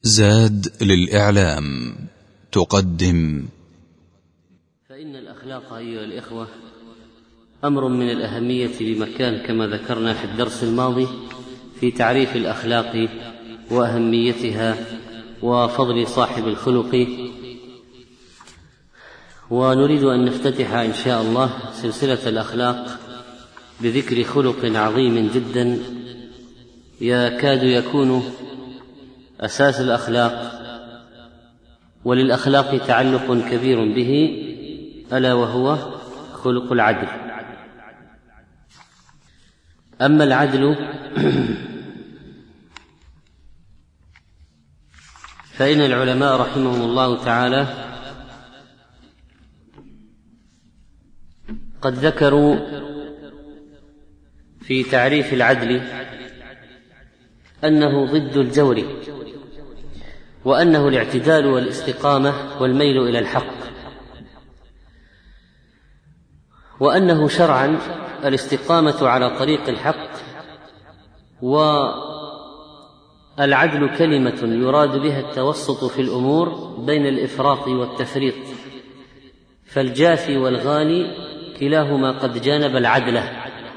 زاد للإعلام تقدم. فإن الأخلاق أيها الإخوة أمر من الأهمية بمكان، كما ذكرنا في الدرس الماضي في تعريف الأخلاق وأهميتها وفضل صاحب الخلق. ونريد أن نفتتح إن شاء الله سلسلة الأخلاق بذكر خلق عظيم جدا يكاد يكون أساس الأخلاق، وللأخلاق تعلق كبير به، ألا وهو خلق العدل. أما العدل فإن العلماء رحمهم الله تعالى قد ذكروا في تعريف العدل أنه ضد الجور، وأنه الاعتدال والاستقامة والميل إلى الحق، وأنه شرعا الاستقامة على طريق الحق، والعدل كلمة يراد بها التوسط في الأمور بين الإفراط والتفريط، فالجافي والغالي كلاهما قد جانب العدل.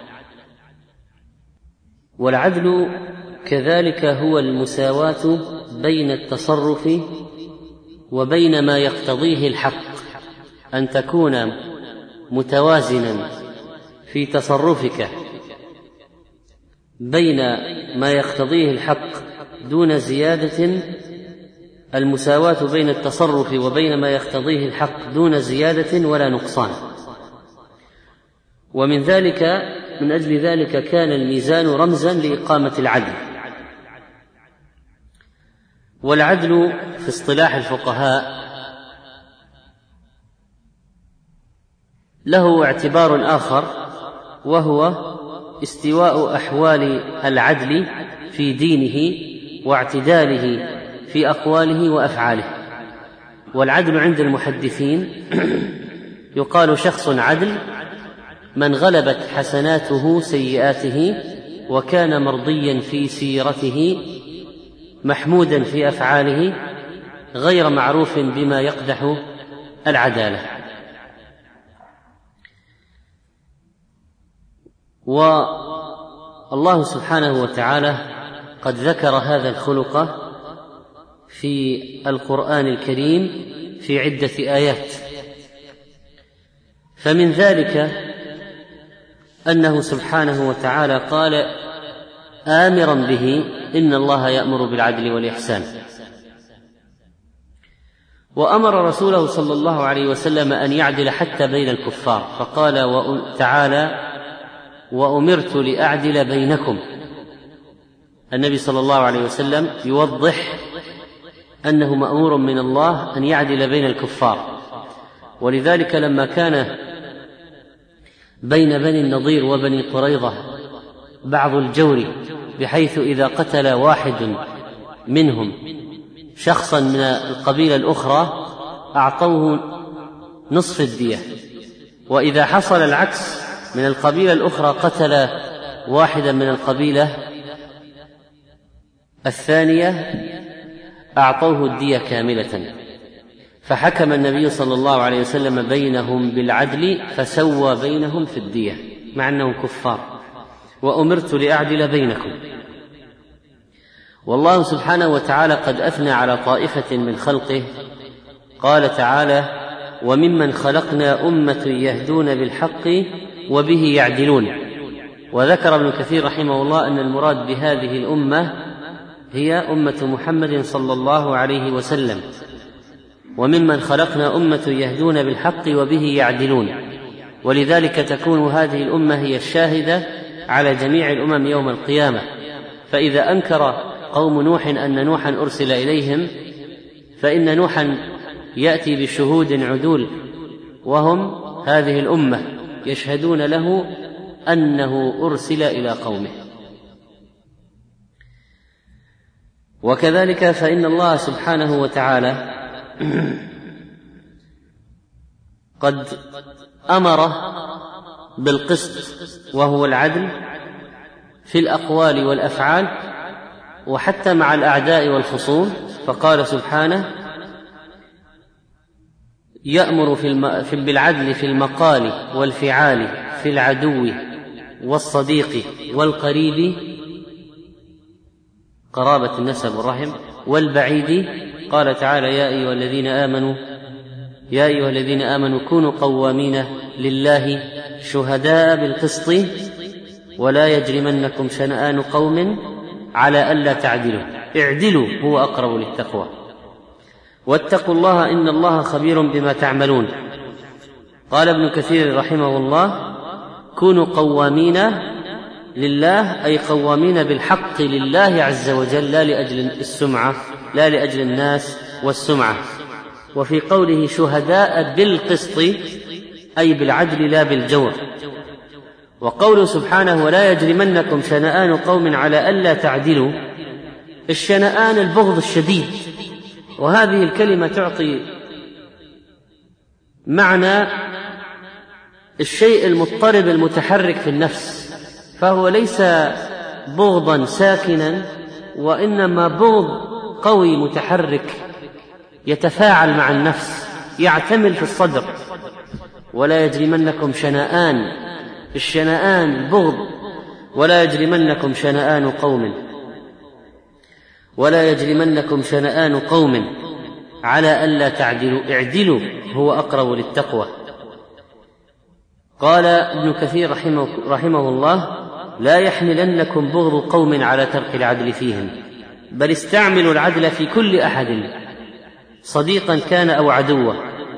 والعدل كذلك هو المساواة بين التصرف وبين ما يقتضيه الحق، أن تكون متوازنا في تصرفك بين ما يقتضيه الحق دون زيادة، المساواة بين التصرف وبين ما يقتضيه الحق دون زيادة ولا نقصان. ومن أجل ذلك كان الميزان رمزا لإقامة العدل. والعدل في اصطلاح الفقهاء له اعتبار آخر، وهو استواء أحوال العدل في دينه واعتداله في أقواله وأفعاله. والعدل عند المحدثين يقال شخص عدل من غلبت حسناته سيئاته، وكان مرضيا في سيرته، محمودا في أفعاله، غير معروف بما يقدح العدالة. والله سبحانه وتعالى قد ذكر هذا الخلق في القرآن الكريم في عدة آيات، فمن ذلك أنه سبحانه وتعالى قال آمرا به: إن الله يأمر بالعدل والإحسان. وأمر رسوله صلى الله عليه وسلم أن يعدل حتى بين الكفار، فقال تعالى: وأمرت لأعدل بينكم. النبي صلى الله عليه وسلم يوضح أنه مأمور من الله أن يعدل بين الكفار. ولذلك لما كان بين بني النضير وبني قريظة بعض الجور، بحيث إذا قتل واحد منهم شخصا من القبيلة الأخرى أعطوه نصف الدية، وإذا حصل العكس من القبيلة الأخرى قتل واحدا من القبيلة الثانية أعطوه الدية كاملة. فحكم النبي صلى الله عليه وسلم بينهم بالعدل فسوى بينهم في الدية مع أنهم كفار. وأمرت لأعدل بينكم. والله سبحانه وتعالى قد أثنى على طائفة من خلقه، قال تعالى: وممن خلقنا أمة يهدون بالحق وبه يعدلون. وذكر ابن كثير رحمه الله أن المراد بهذه الأمة هي أمة محمد صلى الله عليه وسلم. وممن خلقنا أمة يهدون بالحق وبه يعدلون، ولذلك تكون هذه الأمة هي الشاهدة على جميع الأمم يوم القيامة. فإذا أنكر قوم نوح أن نوحا أرسل إليهم، فإن نوحا يأتي بشهود عدول، وهم هذه الأمة يشهدون له أنه أرسل إلى قومه. وكذلك فإن الله سبحانه وتعالى قد أمر بالقسط، وهو العدل في الأقوال والأفعال، وحتى مع الأعداء والخصوم، فقال سبحانه: يأمر بالعدل في المقال والفعال، في العدو والصديق والقريب، قرابة النسب والرحم، والبعيد. قال تعالى: يا أيها الذين آمنوا كونوا قوامين لله شهداء بالقسط ولا يجرمنكم شنآن قوم على ألا تعدلوا اعدلوا هو أقرب للتقوى واتقوا الله إن الله خبير بما تعملون. قال ابن كثير رحمه الله: كونوا قوامين لله، أي قوامين بالحق لله عز وجل، لا لأجل السمعة، لا لأجل الناس والسمعة. وفي قوله شهداء بالقسط أي بالعدل لا بالجور. وقوله سبحانه: ولا يجرمنكم شنآن قوم على ألا تعدلوا، الشنآن البغض الشديد، وهذه الكلمة تعطي معنى الشيء المضطرب المتحرك في النفس، فهو ليس بغضا ساكنا، وإنما بغض قوي متحرك يتفاعل مع النفس، يعتمل في الصدر. ولا يجرمنكم شنآن، الشنآن البغض، ولا يجرمنكم شنآن قوم، ولا يجرمنكم شنآن قوم على ألا تعدلوا اعدلوا هو أقرب للتقوى. قال ابن كثير رحمه الله: لا يحملنكم بغض قوم على ترك العدل فيهم، بل استعملوا العدل في كل أحد صديقا كان أو عدوا.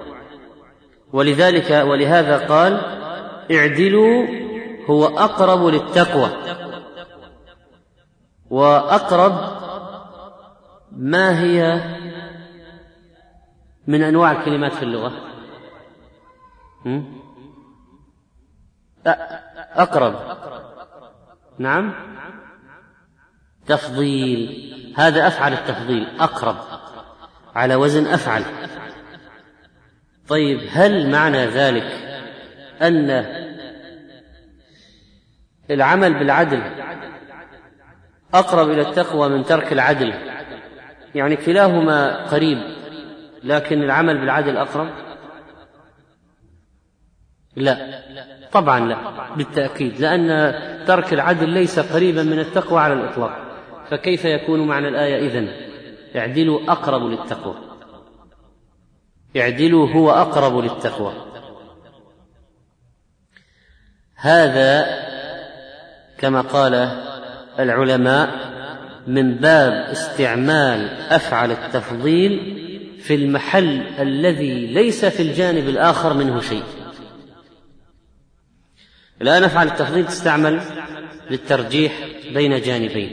ولهذا قال: اعدلوا هو أقرب للتقوى. وأقرب ما هي من أنواع الكلمات في اللغة؟ أقرب، نعم، تفضيل، هذا أفعل التفضيل، أقرب على وزن أفعل. طيب، هل معنى ذلك أن العمل بالعدل أقرب إلى التقوى من ترك العدل؟ يعني كلاهما قريب لكن العمل بالعدل أقرب؟ لا، طبعا لا، بالتأكيد، لأن ترك العدل ليس قريبا من التقوى على الإطلاق، فكيف يكون معنى الآية إذن؟ اعدلوا أقرب للتقوى، اعدلوا هو أقرب للتقوى. هذا كما قال العلماء من باب استعمال أفعل التفضيل في المحل الذي ليس في الجانب الآخر منه شيء. الآن أفعل التفضيل تستعمل للترجيح بين جانبين،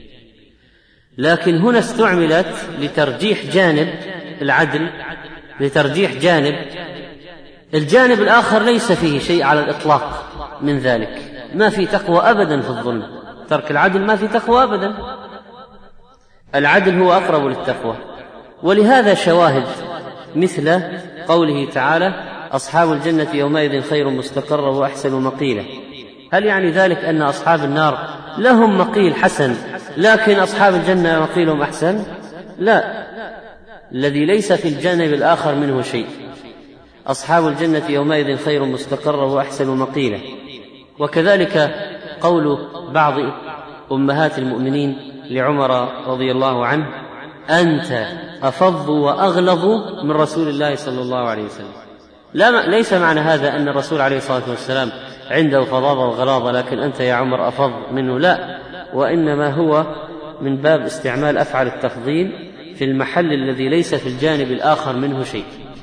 لكن هنا استعملت لترجيح جانب العدل، لترجيح جانب الجانب الآخر ليس فيه شيء على الإطلاق من ذلك، ما في تقوى أبدا في الظلم، ترك العدل ما في تقوى أبدا، العدل هو أقرب للتقوى. ولهذا شواهد مثل قوله تعالى: أصحاب الجنة يومئذ خير مستقرا وأحسن مقيلا. هل يعني ذلك أن أصحاب النار لهم مقيل حسن لكن أصحاب الجنة مقيلهم أحسن؟ لا، الذي ليس في الجانب الآخر منه شيء. أصحاب الجنة يومئذ خير مستقرا وأحسن مقيلا. وكذلك قول بعض أمهات المؤمنين لعمر رضي الله عنه: أنت أفض وأغلظ من رسول الله صلى الله عليه وسلم. ليس معنى هذا أن الرسول عليه الصلاة والسلام عنده فظاظة وغلاظة لكن أنت يا عمر أفض منه، لا، وإنما هو من باب استعمال أفعل التفضيل في المحل الذي ليس في الجانب الآخر منه شيء.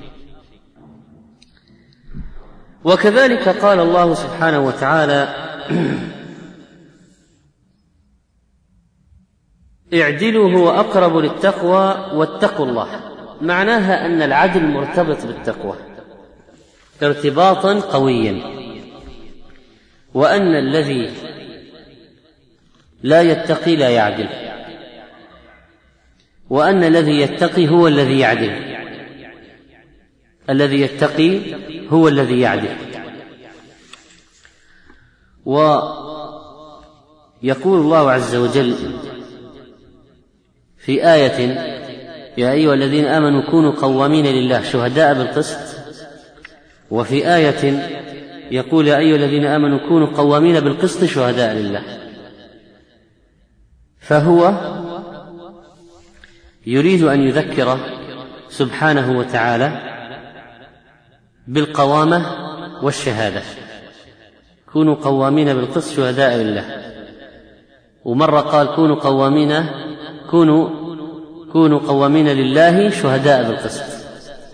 وكذلك قال الله سبحانه وتعالى: اعدلوا هو أقرب للتقوى واتقوا الله. معناها أن العدل مرتبط بالتقوى ارتباطا قويا، وأن الذي لا يتقي لا يعدل، وأن الذي يتقي هو الذي يعدل، الذي يتقي هو الذي يعدل. ويقول الله عز وجل في آية يا أيها الذين آمنوا كونوا قوامين لله شهداء بالقسط، وفي آية يقول يا أيها الذين آمنوا كونوا قوامين بالقسط شهداء لله. فهو يريد أن يذكر سبحانه وتعالى بالقوامة والشهادة، كونوا قوامين بالقسط شهداء لله. ومرة قال كونوا قوامين لله شهداء بالقسط.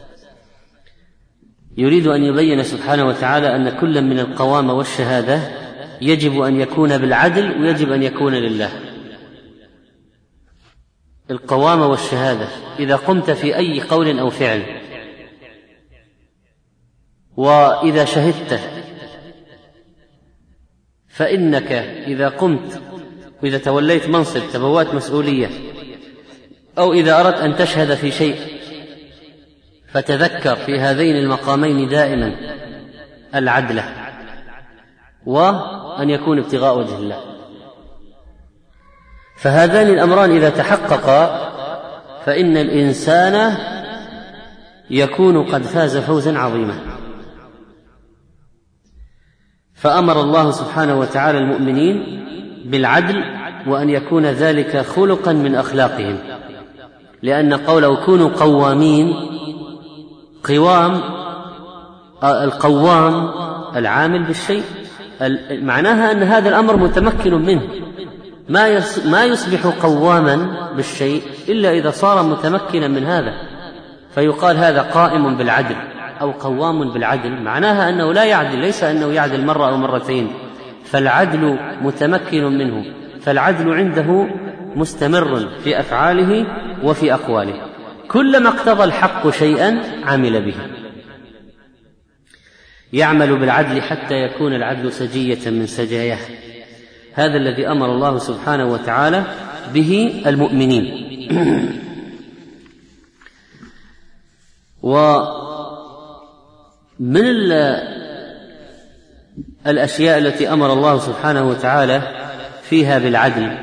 يريد أن يبين سبحانه وتعالى أن كل من القوامة والشهادة يجب أن يكون بالعدل ويجب أن يكون لله. القوامة والشهادة إذا قمت في أي قول أو فعل، وإذا شهدت، فإنك إذا قمت وإذا توليت منصب تبوات مسؤولية، أو إذا أردت أن تشهد في شيء، فتذكر في هذين المقامين دائما العدل وأن يكون ابتغاء وجه الله. فهذان الأمران إذا تحققا فإن الإنسان يكون قد فاز فوزا عظيما. فأمر الله سبحانه وتعالى المؤمنين بالعدل، وأن يكون ذلك خلقا من أخلاقهم، لأن قوله كونوا قوامين، القوام العامل بالشيء، معناها أن هذا الأمر متمكن منه، ما يصبح قواما بالشيء إلا إذا صار متمكنا من هذا، فيقال هذا قائم بالعدل أو قوام بالعدل، معناها أنه لا يعدل، ليس أنه يعدل مرة أو مرتين، فالعدل متمكن منه، فالعدل عنده مستمر في أفعاله وفي أقواله، كلما اقتضى الحق شيئا عمل به. يعمل بالعدل حتى يكون العدل سجية من سجاياه. هذا الذي أمر الله سبحانه وتعالى به المؤمنين. ومن الأشياء التي أمر الله سبحانه وتعالى فيها بالعدل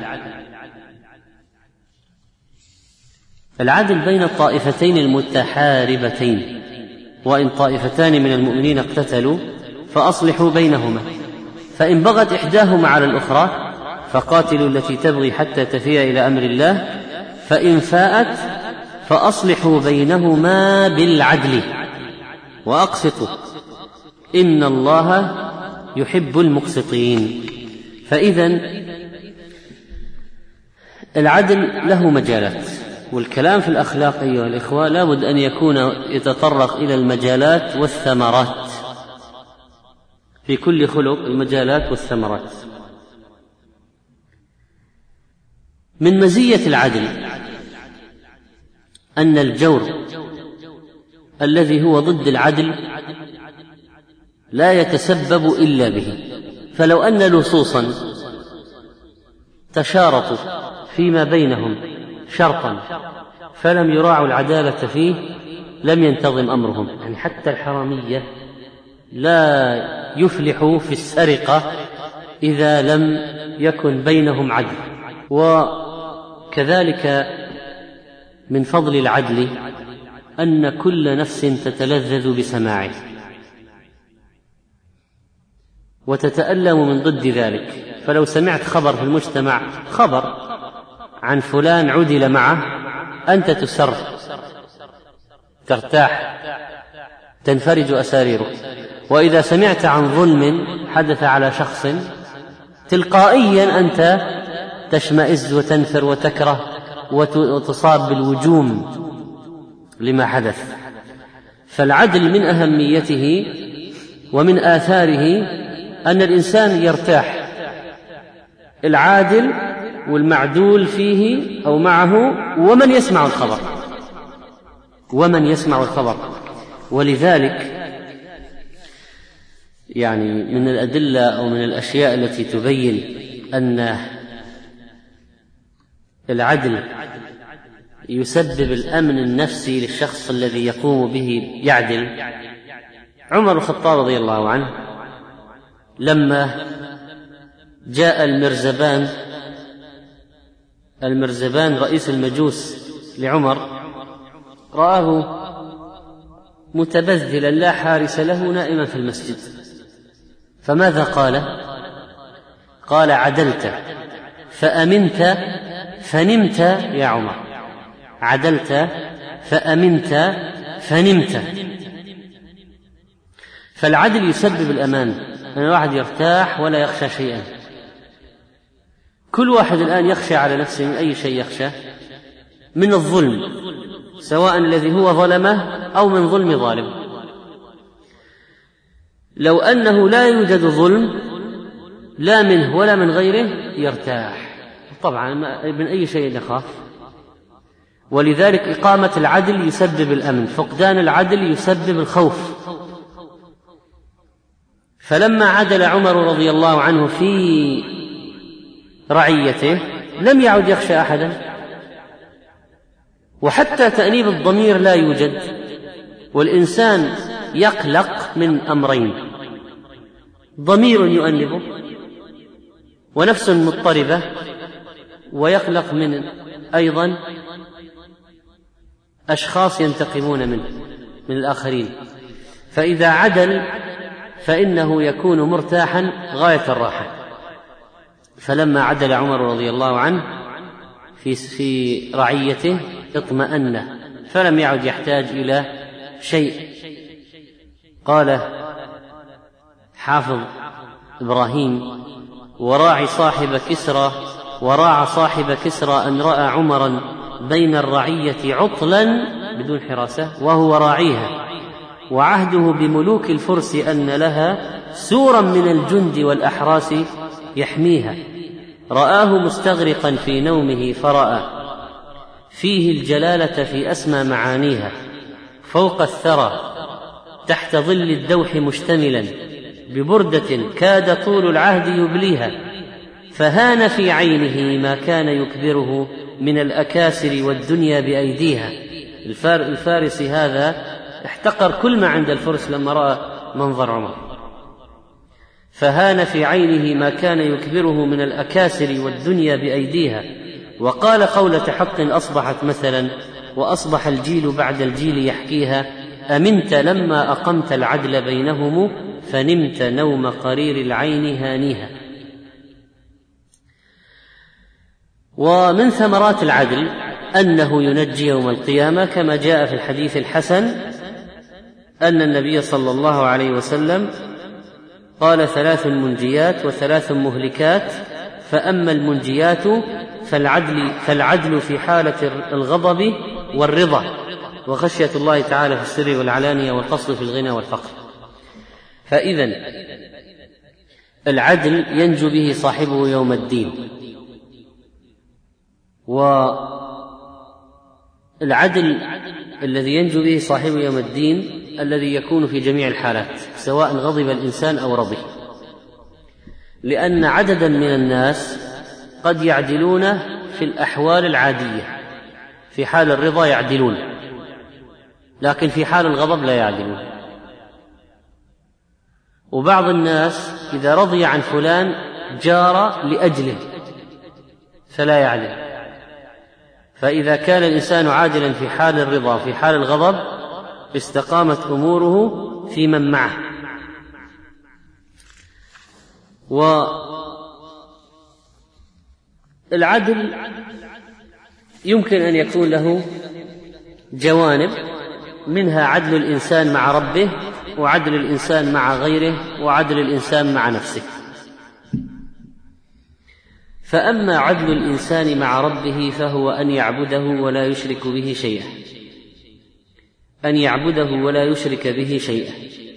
العدل بين الطائفتين المتحاربتين، وإن طائفتان من المؤمنين اقتتلوا فأصلحوا بينهما، فإن بغت إحداهما على الأخرى فقاتلوا التي تبغي حتى تفيء إلى أمر الله، فإن فاءت فأصلحوا بينهما بالعدل وأقسطوا إن الله يحب المقسطين. فإذن العدل له مجالات، والكلام في الأخلاق أيها الإخوة لابد أن يكون يتطرق إلى المجالات والثمرات، في كل خلق المجالات والثمرات. من مزية العدل أن الجور الذي هو ضد العدل لا يتسبب إلا به، فلو أن لصوصا تشارطوا فيما بينهم شرطا فلم يراعوا العدالة فيه لم ينتظم أمرهم. يعني حتى الحرامية لا يفلحوا في السرقة إذا لم يكن بينهم عدل. وكذلك من فضل العدل أن كل نفس تتلذذ بسماعه وتتألم من ضد ذلك. فلو سمعت خبر في المجتمع، خبر عن فلان عدل معه، أنت تسر، ترتاح، تنفرج أساريرك. وإذا سمعت عن ظلم حدث على شخص تلقائيا أنت تشمئز وتنفر وتكره وتصاب بالوجوم لما حدث. فالعدل من أهميته ومن آثاره أن الإنسان يرتاح، العادل والمعدول فيه أو معه ومن يسمع الخبر. ولذلك يعني من الأدلة أو من الأشياء التي تبين أن العدل يسبب الأمن النفسي للشخص الذي يقوم به يعدل. عمر الخطاب رضي الله عنه لما جاء المرزبان رئيس المجوس لعمر رآه متبذلا لا حارس له نائما في المسجد، فماذا قال؟ قال: عدلت فأمنت فنمت يا عمر، عدلت فأمنت فنمت. فالعدل يسبب الأمان، أن الواحد يرتاح ولا يخشى شيئا. كل واحد الآن يخشى على نفسه من أي شيء يخشى؟ من الظلم، سواء الذي هو ظلمه أو من ظلم ظالم. لو أنه لا يوجد ظلم لا منه ولا من غيره يرتاح، طبعا من أي شيء يخاف. ولذلك إقامة العدل يسبب الأمن، فقدان العدل يسبب الخوف. فلما عدل عمر رضي الله عنه في رعيته لم يعد يخشى أحدا، وحتى تأنيب الضمير لا يوجد. والإنسان يقلق من أمرين: ضمير يؤنبه ونفس مضطربة، ويقلق من أيضا أشخاص ينتقمون منه من الآخرين. فإذا عدل فإنه يكون مرتاحا غاية الراحة. فلما عدل عمر رضي الله عنه في رعيته اطمأن، فلم يعد يحتاج إلى شيء. قال حافظ إبراهيم: وراعى صاحب كسرى أن رأى عمرا بين الرعية عطلا بدون حراسة وهو راعيها، وعهده بملوك الفرس أن لها سورا من الجند والأحراس يحميها. رآه مستغرقا في نومه فرأى فيه الجلالة في أسمى معانيها، فوق الثرى تحت ظل الدوح مشتملا ببردة كاد طول العهد يبليها، فهان في عينه ما كان يكبره من الأكاسر والدنيا بأيديها. الفارسي هذا احتقر كل ما عند الفرس لما رأى منظر عمر. فهان في عينه ما كان يكبره من الأكاسر والدنيا بأيديها، وقال قولة حق أصبحت مثلا، وأصبح الجيل بعد الجيل يحكيها: أمنت لما أقمت العدل بينهم، فنمت نوم قرير العين هانيها. ومن ثمرات العدل أنه ينجي يوم القيامة، كما جاء في الحديث الحسن أن النبي صلى الله عليه وسلم قال: 3 منجيات و3 مهلكات، فأما المنجيات فالعدل في حالة الغضب والرضا، وخشية الله تعالى في السر والعلانية، والقصد في الغنى والفقر. فإذن العدل ينجو به صاحبه يوم الدين. والعدل الذي ينجو به صاحبه يوم الدين الذي يكون في جميع الحالات، سواء غضب الإنسان أو رضي، لأن عددا من الناس قد يعدلون في الأحوال العادية، في حال الرضا يعدلون، لكن في حال الغضب لا يعدلون. وبعض الناس إذا رضي عن فلان جار لأجله فلا يعدل. فإذا كان الإنسان عادلا في حال الرضا في حال الغضب استقامت أموره في من معه. والعدل يمكن أن يكون له جوانب، منها عدل الإنسان مع ربه، وعدل الإنسان مع غيره، وعدل الإنسان مع نفسه. فأما عدل الإنسان مع ربه فهو أن يعبده ولا يشرك به شيئا، أن يعبده ولا يشرك به شيئا،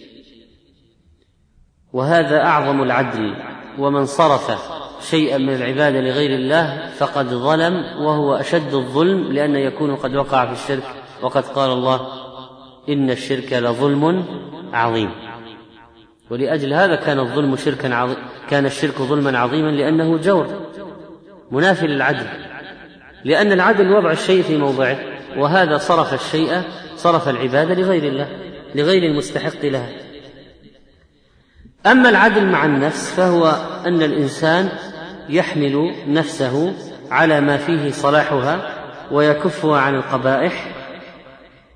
وهذا أعظم العدل. ومن صرف شيئا من العبادة لغير الله فقد ظلم، وهو أشد الظلم، لأن يكون قد وقع في الشرك، وقد قال الله: إن الشرك لظلم عظيم. ولأجل هذا كان الشرك ظلما عظيما، لأنه جور منافي للعدل، لأن العدل وضع الشيء في موضعه، وهذا صرف العبادة لغير الله، لغير المستحق لها. أما العدل مع النفس فهو أن الإنسان يحمل نفسه على ما فيه صلاحها ويكفها عن القبائح،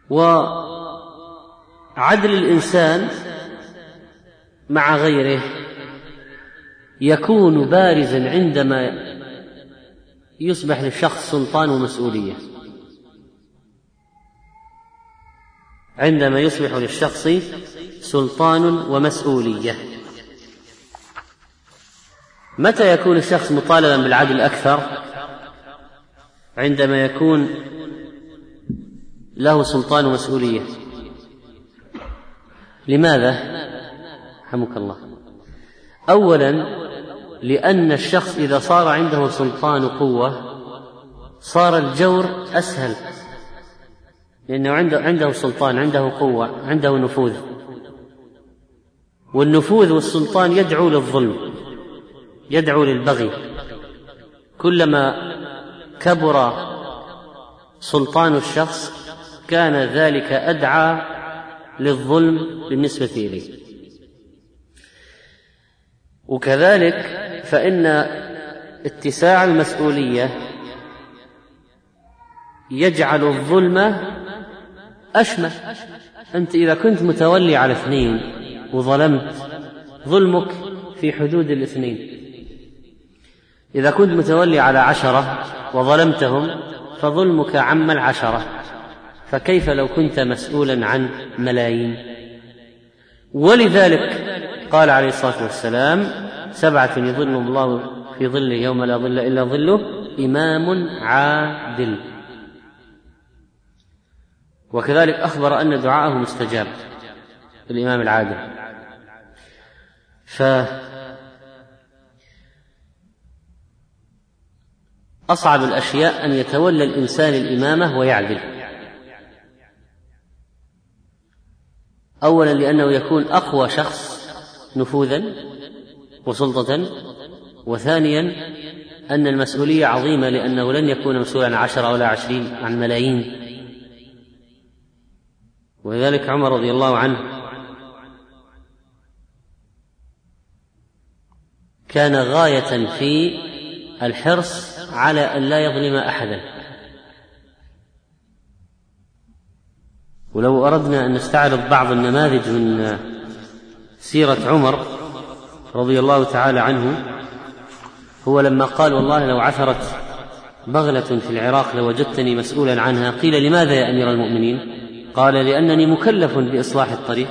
وعدل الإنسان مع غيره يكون بارزا عندما يصبح للشخص سلطان ومسؤولية. عندما يصبح للشخص سلطان ومسؤولية. متى يكون الشخص مطالبا بالعدل أكثر؟ عندما يكون له سلطان ومسؤولية. لماذا؟ رحمك الله. أولا لأن الشخص إذا صار عنده سلطان وقوة صار الجور أسهل، لأنه عنده سلطان، عنده قوة، عنده نفوذ، والنفوذ والسلطان يدعو للظلم، يدعو للبغي. كلما كبر سلطان الشخص كان ذلك أدعى للظلم بالنسبة إليه. وكذلك فإن اتساع المسؤولية يجعل الظلم أشمل. أنت إذا كنت متولي على 2 وظلمت، ظلمك في حدود 2. إذا كنت متولي على 10 وظلمتهم فظلمك عم 10، فكيف لو كنت مسؤولا عن ملايين؟ ولذلك قال عليه الصلاة والسلام: 7 يظلهم الله في ظله يوم لا ظل إلا ظله، إمام عادل. وكذلك أخبر أن دعاءه مستجاب، الإمام العادل. فأصعب الأشياء أن يتولى الإنسان الإمامة ويعدل. أولا لأنه يكون أقوى شخص نفوذا وسلطة، وثانيا أن المسؤولية عظيمة لأنه لن يكون مسؤولا عن 10 ولا 20، عن ملايين. ولذلك عمر رضي الله عنه كان غاية في الحرص على أن لا يظلم أحدا. ولو أردنا أن نستعرض بعض النماذج من سيرة عمر رضي الله تعالى عنه، هو لما قال: والله لو عثرت بغلة في العراق لوجدتني مسؤولا عنها. قيل: لماذا يا أمير المؤمنين؟ قال: لأنني مكلف بإصلاح الطريق.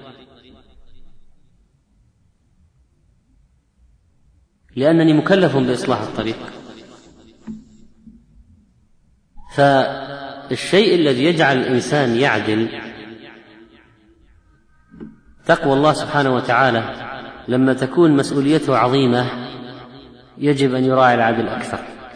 لأنني مكلف بإصلاح الطريق. فالشيء الذي يجعل الإنسان يعدل تقوى الله سبحانه وتعالى. لما تكون مسؤوليته عظيمة يجب أن يراعي العدل أكثر.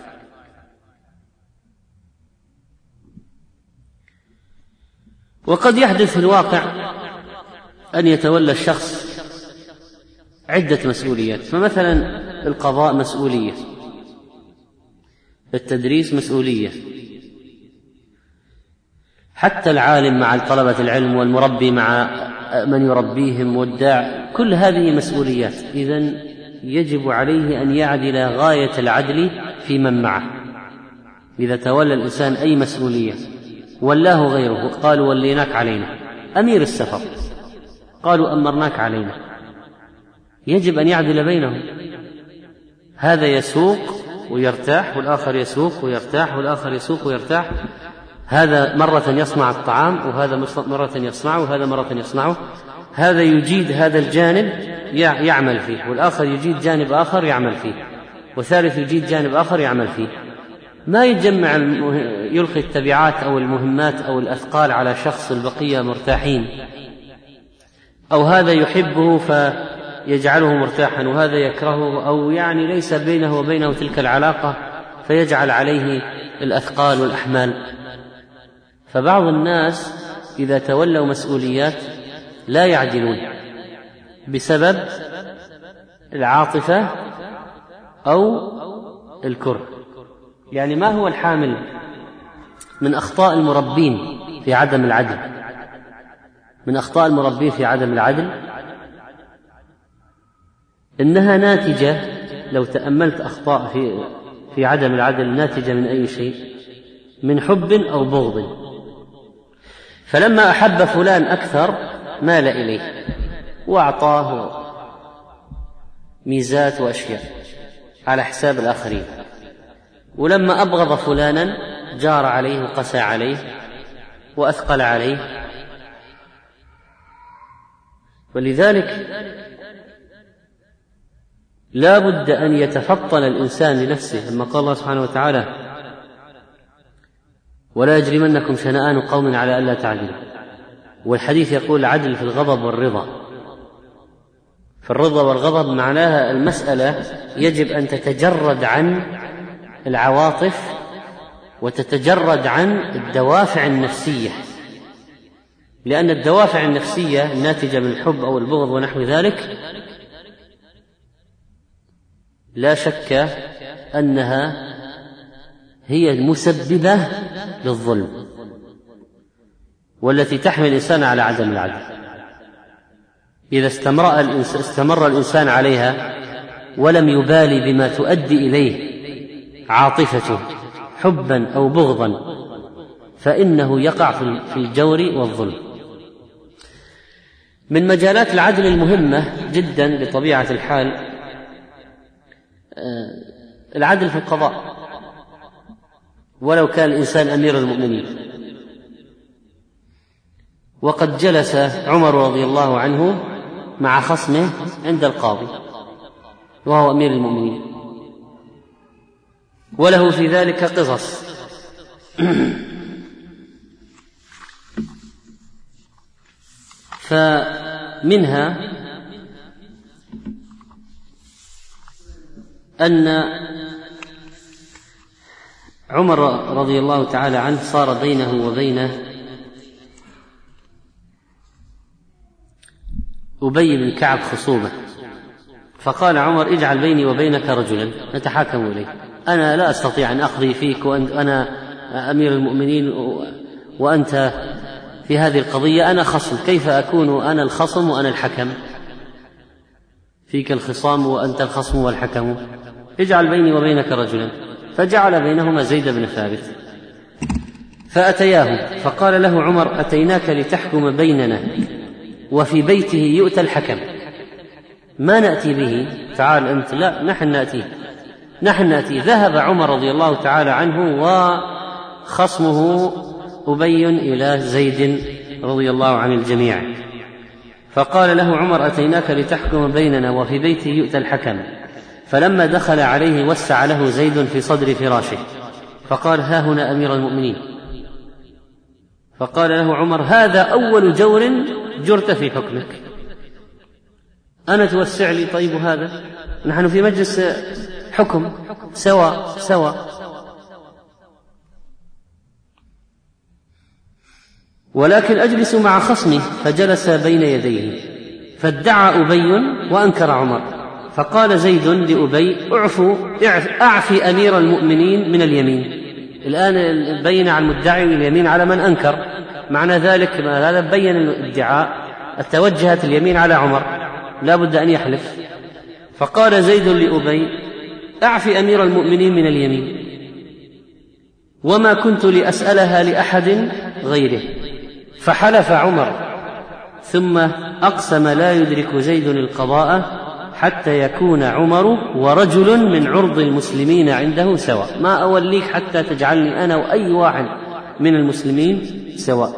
وقد يحدث في الواقع أن يتولى الشخص عدة مسؤوليات. فمثلا القضاء مسؤولية، التدريس مسؤولية، حتى العالم مع طلبة العلم، والمربي مع من يربيهم، والداع، كل هذه مسؤوليات. إذن يجب عليه أن يعدل غاية العدل في من معه. إذا تولى الإنسان أي مسؤولية ولاه غيره، قالوا: وليناك علينا. أمير السفر قالوا: أمرناك علينا. يجب أن يعدل بينهم. هذا يسوق ويرتاح، والآخر يسوق ويرتاح، والآخر يسوق ويرتاح. هذا مرة يصنع الطعام، وهذا مرة يصنعه، وهذا مرة يصنعه. هذا يجيد هذا الجانب يعمل فيه، والآخر يجيد جانب آخر يعمل فيه، وثالث يجيد جانب آخر يعمل فيه. ما يجمع يلقي التبعات أو المهمات أو الأثقال على شخص، البقية مرتاحين، أو هذا يحبه فيجعله مرتاحا وهذا يكرهه، أو يعني ليس بينه وبينه تلك العلاقة فيجعل عليه الأثقال والأحمال. فبعض الناس إذا تولوا مسؤوليات لا يعدلون بسبب العاطفة أو الكره. يعني ما هو الحامل من أخطاء المربين في عدم العدل؟ من أخطاء المربين في عدم العدل إنها ناتجة، لو تأملت أخطاء في عدم العدل، ناتجة من أي شيء؟ من حب أو بغض. فلما أحب فلان أكثر مال إليه وأعطاه ميزات وأشياء على حساب الآخرين، ولما أبغض فلانا جار عليه وقسى عليه وأثقل عليه. ولذلك لا بد أن يتفطن الإنسان لنفسه، لما قال الله سبحانه وتعالى: ولا يجرمنكم شنآن قوم على ألا تعدلوا. والحديث يقول العدل في الغضب والرضا. فالرضا والغضب معناها المسألة يجب أن تتجرد عن العواطف وتتجرد عن الدوافع النفسية، لأن الدوافع النفسية الناتجة من الحب أو البغض ونحو ذلك لا شك أنها هي المسببة للظلم والتي تحمل الإنسان على عدم العدل. إذا استمر الإنسان عليها ولم يبالي بما تؤدي إليه عاطفته حبا أو بغضا فإنه يقع في الجور والظلم. من مجالات العدل المهمة جدا بطبيعة الحال العدل في القضاء، ولو كان الإنسان أمير المؤمنين. وقد جلس عمر رضي الله عنه مع خصمه عند القاضي وهو أمير المؤمنين، وله في ذلك قصص. فمنها أن عمر رضي الله تعالى عنه صار بينه وبين أبي بن كعب خصومة، فقال عمر: اجعل بيني وبينك رجلا نتحاكم إليه، أنا لا أستطيع أن أقضي فيك وأنا أمير المؤمنين وأنت في هذه القضية أنا خصم، كيف أكون أنا الخصم وأنا الحكم؟ فيك الخصام وأنت الخصم والحكم، اجعل بيني وبينك رجلا. فجعل بينهما زيد بن ثابت. فأتياه فقال له عمر: أتيناك لتحكم بيننا وفي بيته يؤتى الحكم، ما نأتي به، تعال أنت. لا، نحن نأتي. ذهب عمر رضي الله تعالى عنه وخصمه أبي إلى زيد رضي الله عن الجميع، فقال له عمر: أتيناك لتحكم بيننا وفي بيته يؤتى الحكم. فلما دخل عليه وسع له زيد في صدر فراشه فقال: ها هنا أمير المؤمنين. فقال له عمر: هذا أول جور جرت في حكمك، أنا توسع لي؟ طيب هذا نحن في مجلس حكم سوا. ولكن أجلس مع خصمي. فجلس بين يديه فادعى أبي وأنكر عمر. فقال زيد لأبي: أعفي أمير المؤمنين من اليمين. الآن بين على المدعي اليمين على من أنكر، معنى ذلك هذا بين الادعاء، توجهت اليمين على عمر، لا بد أن يحلف. فقال زيد لأبي: أعفي أمير المؤمنين من اليمين، وما كنت لأسألها لأحد غيره. فحلف عمر، ثم أقسم لا يدرك زيد القضاء حتى يكون عمر ورجل من عرض المسلمين عنده سواء، ما أوليك حتى تجعلني أنا وأي واحد من المسلمين سواء.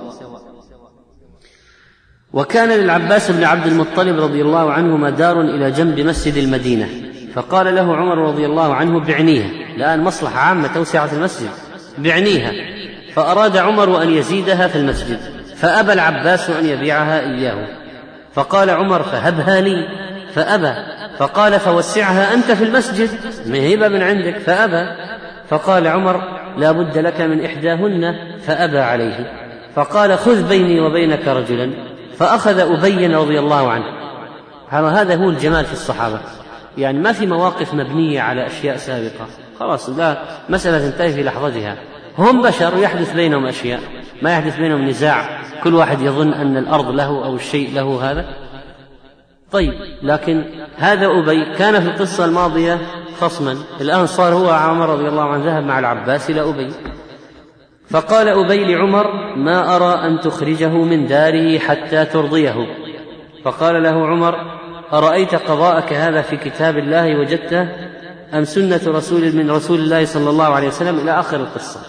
وكان للعباس بن عبد المطلب رضي الله عنه مدار إلى جنب مسجد المدينة، فقال له عمر رضي الله عنه: بعنيها، الآن مصلحة عامة توسعة المسجد، بعنيها. فأراد عمر أن يزيدها في المسجد، فأبى العباس أن يبيعها إياه. فقال عمر: فهبها لي، فأبى. فقال: فوسعها أنت في المسجد، مهبة من عندك، فأبى. فقال عمر: لا بد لك من إحداهن، فأبى عليه. فقال: خذ بيني وبينك رجلا. فأخذ أبي رضي الله عنه. هذا هو الجمال في الصحابة، يعني ما في مواقف مبنية على أشياء سابقة، خلاص لا مسألة تنتهي في لحظتها. هم بشر يحدث بينهم أشياء، ما يحدث بينهم نزاع، كل واحد يظن أن الأرض له أو الشيء له هذا. طيب، لكن هذا أبي كان في القصة الماضية خصما، الآن صار هو عمر رضي الله عنه ذهب مع العباس إلى أبي، فقال أبي لعمر: ما أرى أن تخرجه من داره حتى ترضيه. فقال له عمر: أرأيت قضاءك هذا في كتاب الله وجدته أم سنة من رسول الله صلى الله عليه وسلم، إلى آخر القصة.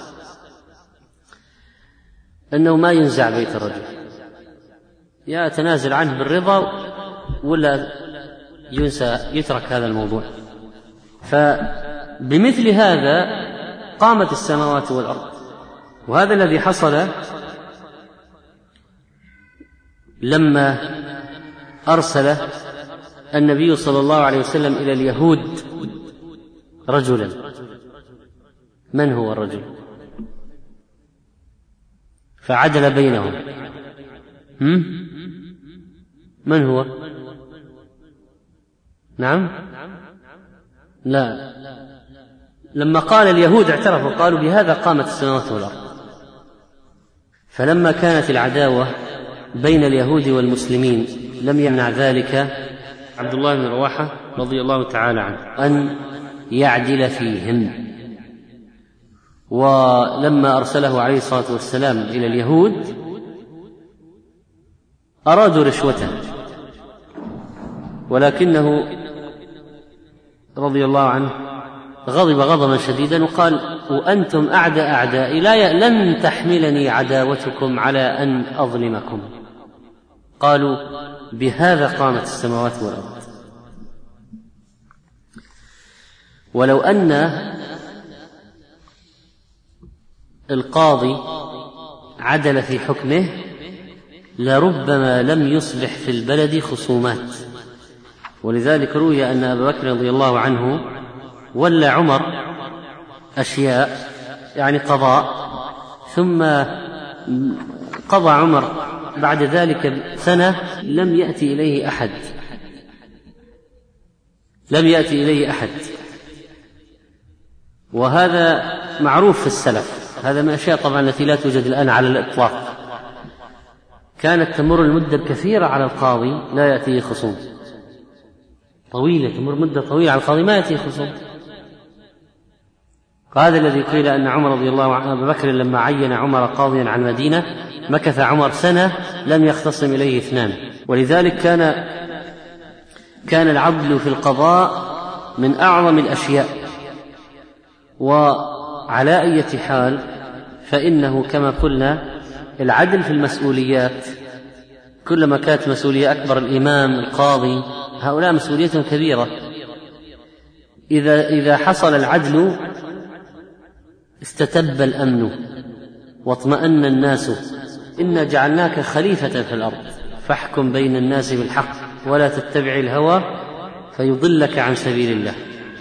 أنه ما ينزع بيت الرجل، يا تنازل عنه بالرضا ولا يترك هذا الموضوع. فبمثل هذا قامت السماوات والأرض. وهذا الذي حصل لما أرسل النبي صلى الله عليه وسلم إلى اليهود رجلا. من هو الرجل؟ فعدل بينهم. من هو؟ نعم؟ لا. لما قال اليهود اعترفوا، قالوا: بهذا قامت السماوات والأرض. فلما كانت العداوة بين اليهود والمسلمين لم يمنع ذلك عبد الله بن رواحة رضي الله تعالى عنه أن يعدل فيهم. ولما أرسله عليه الصلاة والسلام إلى اليهود أرادوا رشوته، ولكنه رضي الله عنه غضب غضبا شديدا وقال: وأنتم أعدائي، لن تحملني عداوتكم على أن أظلمكم. قالوا: بهذا قامت السماوات والأرض. ولو أن القاضي عدل في حكمه لربما لم يصبح في البلد خصومات. ولذلك روي أن أبا بكر رضي الله عنه ولى عمر أشياء، يعني قضاء، ثم قضى عمر بعد ذلك سنة لم يأتي إليه أحد. وهذا معروف في السلف. هذا من الأشياء طبعا التي لا توجد الآن على الإطلاق. كانت تمر المدة كثيرة على القاضي لا يأتيه خصوم، طويلة، تمر مدة طويلة على القاضي ما يأتيه خصوم. هذا الذي قيل أن عمر رضي الله عنه أبا بكر لما عين عمر قاضيا عن المدينة مكث عمر سنة لم يختصم إليه اثنان. ولذلك كان العدل في القضاء من أعظم الأشياء. وعلى أي حال فإنه كما قلنا العدل في المسؤوليات، كلما كانت مسؤولية أكبر، الإمام، القاضي، هؤلاء مسؤوليتهم كبيرة. إذا حصل العدل استتب الأمن واطمأن الناس. إنا جعلناك خليفة في الأرض فاحكم بين الناس بالحق ولا تتبع الهوى فيضلك عن سبيل الله.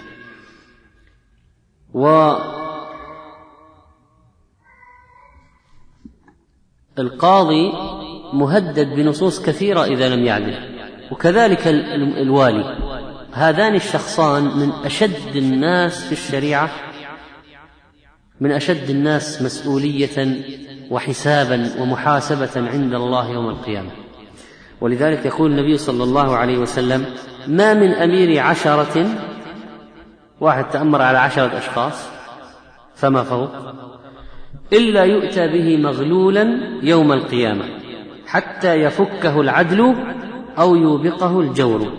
والقاضي مهدد بنصوص كثيرة إذا لم يعدل، وكذلك الوالي. هذان الشخصان من أشد الناس في الشريعة، من أشد الناس مسؤولية وحسابا ومحاسبة عند الله يوم القيامة. ولذلك يقول النبي صلى الله عليه وسلم: ما من أمير 10، واحد تأمر على 10 أشخاص فما فوق، إلا يؤتى به مغلولا يوم القيامة حتى يفكه العدل أو يوبقه الجور.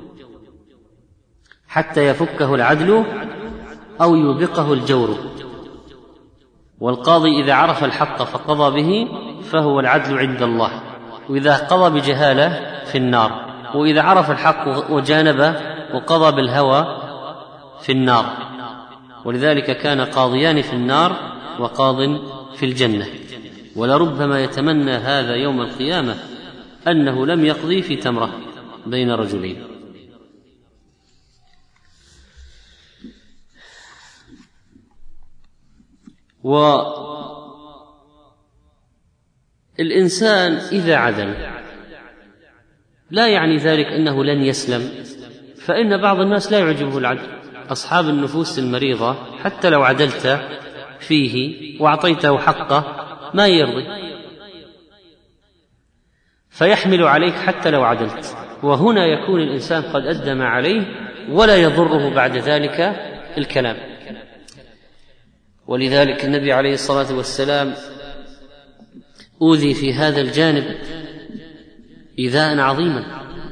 حتى يفكه العدل أو يوبقه الجور. والقاضي إذا عرف الحق فقضى به فهو العدل عند الله، وإذا قضى بجهالة في النار، وإذا عرف الحق وجانبه وقضى بالهوى في النار. ولذلك كان قاضيان في النار وقاض في الجنة. ولربما يتمنى هذا يوم القيامة أنه لم يقضي في تمرة بين رجلين. والإنسان إذا عدل لا يعني ذلك أنه لن يسلم، فإن بعض الناس لا يعجبه العدل. أصحاب النفوس المريضة حتى لو عدلت فيه وأعطيته حقه ما يرضي، فيحمل عليك حتى لو عدلت. وهنا يكون الإنسان قد أدى ما عليه ولا يضره بعد ذلك الكلام. ولذلك النبي عليه الصلاة والسلام أوذي في هذا الجانب إيذاء عظيما،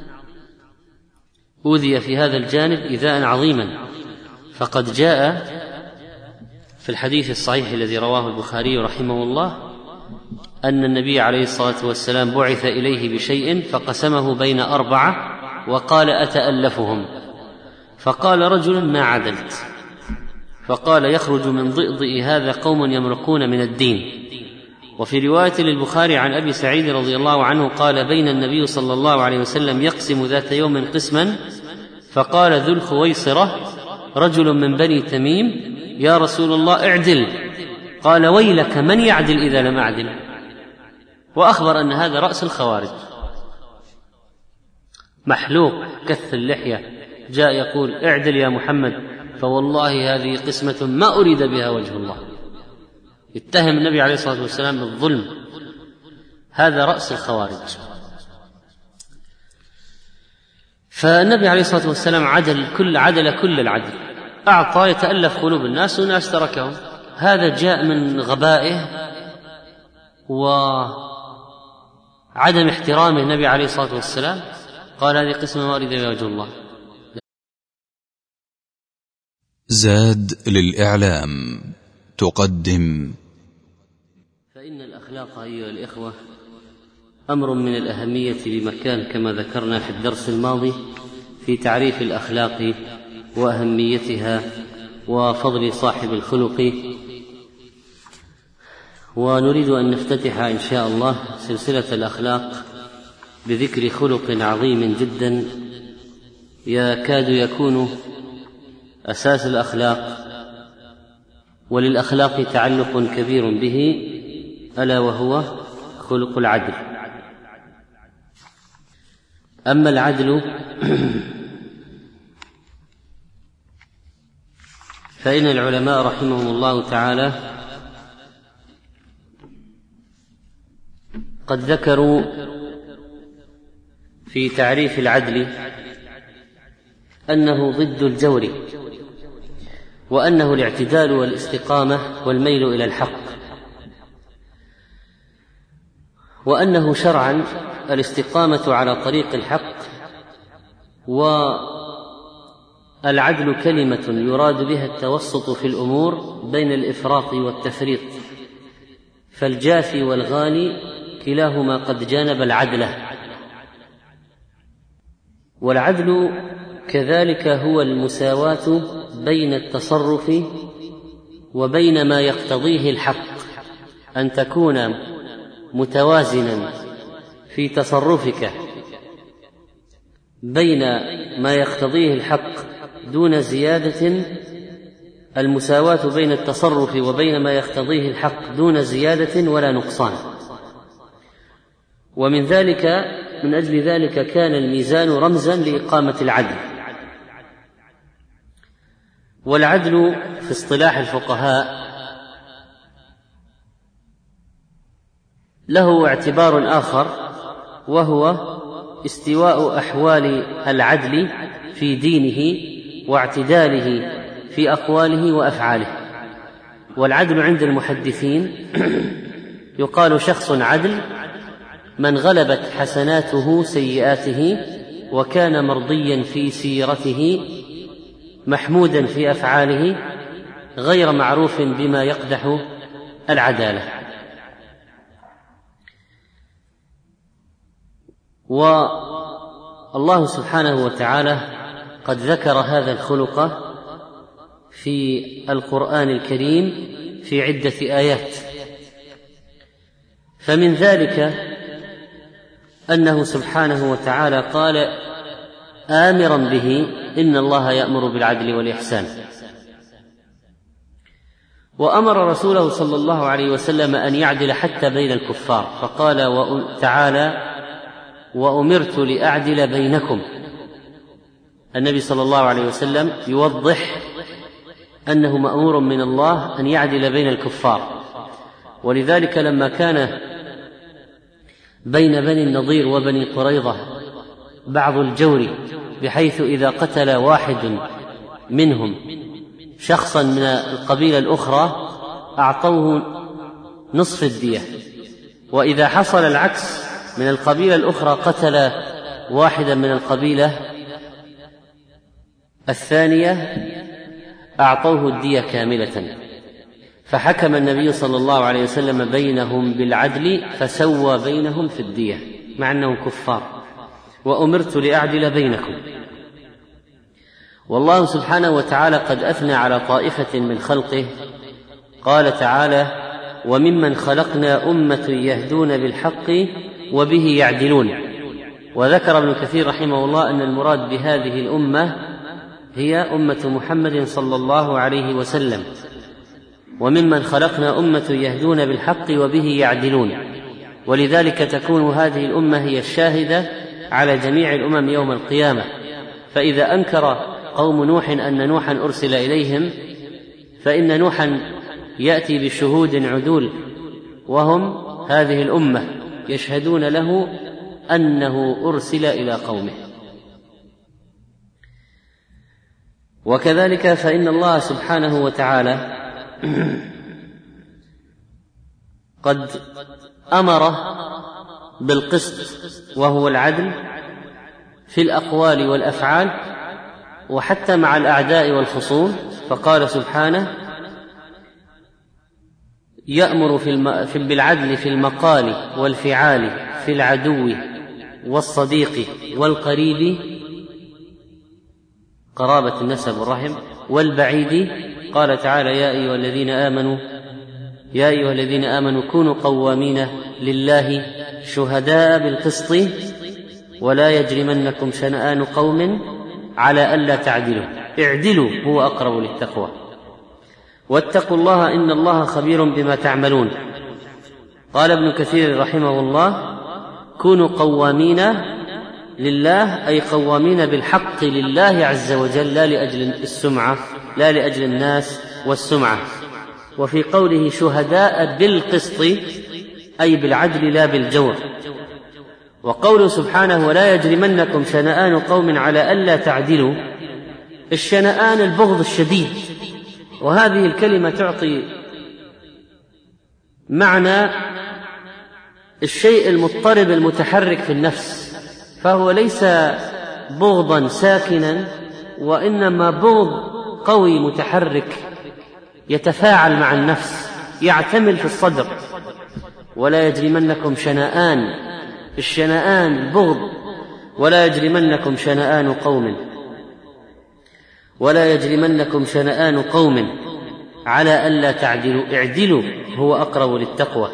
أوذي في هذا الجانب إيذاء عظيما. فقد جاء في الحديث الصحيح الذي رواه البخاري رحمه الله أن النبي عليه الصلاة والسلام بعث إليه بشيء فقسمه بين 4 وقال أتألفهم، فقال رجل ما عدلت، فقال يخرج من ضئضئ هذا قوم يمرقون من الدين. وفي رواية للبخاري عن أبي سعيد رضي الله عنه قال بين النبي صلى الله عليه وسلم يقسم ذات يوم قسما فقال ذو الخويصرة رجل من بني تميم يا رسول الله اعدل، قال ويلك من يعدل إذا لم أعدل، وأخبر أن هذا رأس الخوارج محلوق كث اللحية، جاء يقول اعدل يا محمد فوالله هذه قسمة ما أريد بها وجه الله، اتهم النبي عليه الصلاة والسلام بالظلم، هذا رأس الخوارج. فالنبي عليه الصلاة والسلام عدل كل العدل، أعطى يتألف قلوب الناس والناس تركهم. هذا جاء من غبائه وعدم احترامه النبي عليه الصلاة والسلام، قال هذه قسمة ما أريد بها وجه الله. زاد للإعلام تقدم فإن الأخلاق أيها الإخوة أمر من الأهمية بمكان، كما ذكرنا في الدرس الماضي في تعريف الأخلاق وأهميتها وفضل صاحب الخلق. ونريد أن نفتتح إن شاء الله سلسلة الأخلاق بذكر خلق عظيم جدا يكاد يكون أساس الأخلاق، وللأخلاق تعلق كبير به، ألا وهو خلق العدل. أما العدل فإن العلماء رحمهم الله تعالى قد ذكروا في تعريف العدل أنه ضد الجور، وأنه الاعتدال والاستقامة والميل إلى الحق، وأنه شرعا الاستقامة على طريق الحق، والعدل كلمة يراد بها التوسط في الأمور بين الإفراط والتفريط، فالجافي والغالي كلاهما قد جانب العدل. والعدل كذلك هو المساواة بين التصرف وبين ما يقتضيه الحق، أن تكون متوازنا في تصرفك بين ما يقتضيه الحق دون زيادة، المساواة بين التصرف وبين ما يقتضيه الحق دون زيادة ولا نقصان. ومن أجل ذلك كان الميزان رمزا لإقامة العدل. والعدل في اصطلاح الفقهاء له اعتبار آخر، وهو استواء أحوال العدل في دينه واعتداله في أقواله وأفعاله. والعدل عند المحدثين يقال شخص عدل من غلبت حسناته سيئاته، وكان مرضيا في سيرته، محمودا في أفعاله، غير معروف بما يقدح العدالة. والله سبحانه وتعالى قد ذكر هذا الخلق في القرآن الكريم في عدة آيات، فمن ذلك أنه سبحانه وتعالى قال آمرا به إن الله يأمر بالعدل والإحسان، وأمر رسوله صلى الله عليه وسلم أن يعدل حتى بين الكفار، فقال تعالى وأمرت لأعدل بينكم. النبي صلى الله عليه وسلم يوضح أنه مأمور من الله أن يعدل بين الكفار. ولذلك لما كان بين بني النضير وبني قريظة بعض الجور، بحيث إذا قتل واحد منهم شخصا من القبيلة الأخرى أعطوه نصف الدية، وإذا حصل العكس من القبيلة الأخرى قتل واحدا من القبيلة الثانية أعطوه الدية كاملة. فحكم النبي صلى الله عليه وسلم بينهم بالعدل فسوى بينهم في الدية مع أنهم كفار، وأمرت لأعدل بينكم. والله سبحانه وتعالى قد أثنى على طائفة من خلقه، قال تعالى: وممن خلقنا أمة يهدون بالحق وبه يعدلون. وذكر ابن كثير رحمه الله أن المراد بهذه الأمة هي أمة محمد صلى الله عليه وسلم. وممن خلقنا أمة يهدون بالحق وبه يعدلون، ولذلك تكون هذه الأمة هي الشاهدة على جميع الأمم يوم القيامة. فإذا أنكر قوم نوح أن نوحا أرسل إليهم، فإن نوحا يأتي بشهود عدول، وهم هذه الأمة يشهدون له أنه أرسل إلى قومه. وكذلك فإن الله سبحانه وتعالى قد أمر بالقسط وهو العدل في الأقوال والأفعال، وحتى مع الأعداء والخصوم. فقال سبحانه: يأمر بالعدل في المقال والفعال، في العدو والصديق والقريب، قرابة النسب والرحم، والبعيد. قال تعالى: يا أيها الذين آمنوا كونوا قوامين لله شهداء بالقسط ولا يجرمنكم شنآن قوم على ألا تعدلوا اعدلوا هو أقرب للتقوى واتقوا الله إن الله خبير بما تعملون. قال ابن كثير رحمه الله: كونوا قوامين لله، أي قوامين بالحق لله عز وجل، لا لأجل السمعة، لا لأجل الناس والسمعة. وفي قوله شهداء بالقسط أي بالعدل لا بالجور. وقوله سبحانه: ولا يجرمنكم شنآن قوم على ألا تعدلوا، الشنآن البغض الشديد، وهذه الكلمة تعطي معنى الشيء المضطرب المتحرك في النفس، فهو ليس بغضا ساكنا، وإنما بغض قوي متحرك يتفاعل مع النفس، يعتمل في الصدر. ولا يجرمنكم شنآن، الشنآن البغض، ولا يجرمنكم شنآن قوم، ولا يجرمنكم شنآن قوم على ألا تعدلوا اعدلوا هو أقرب للتقوى.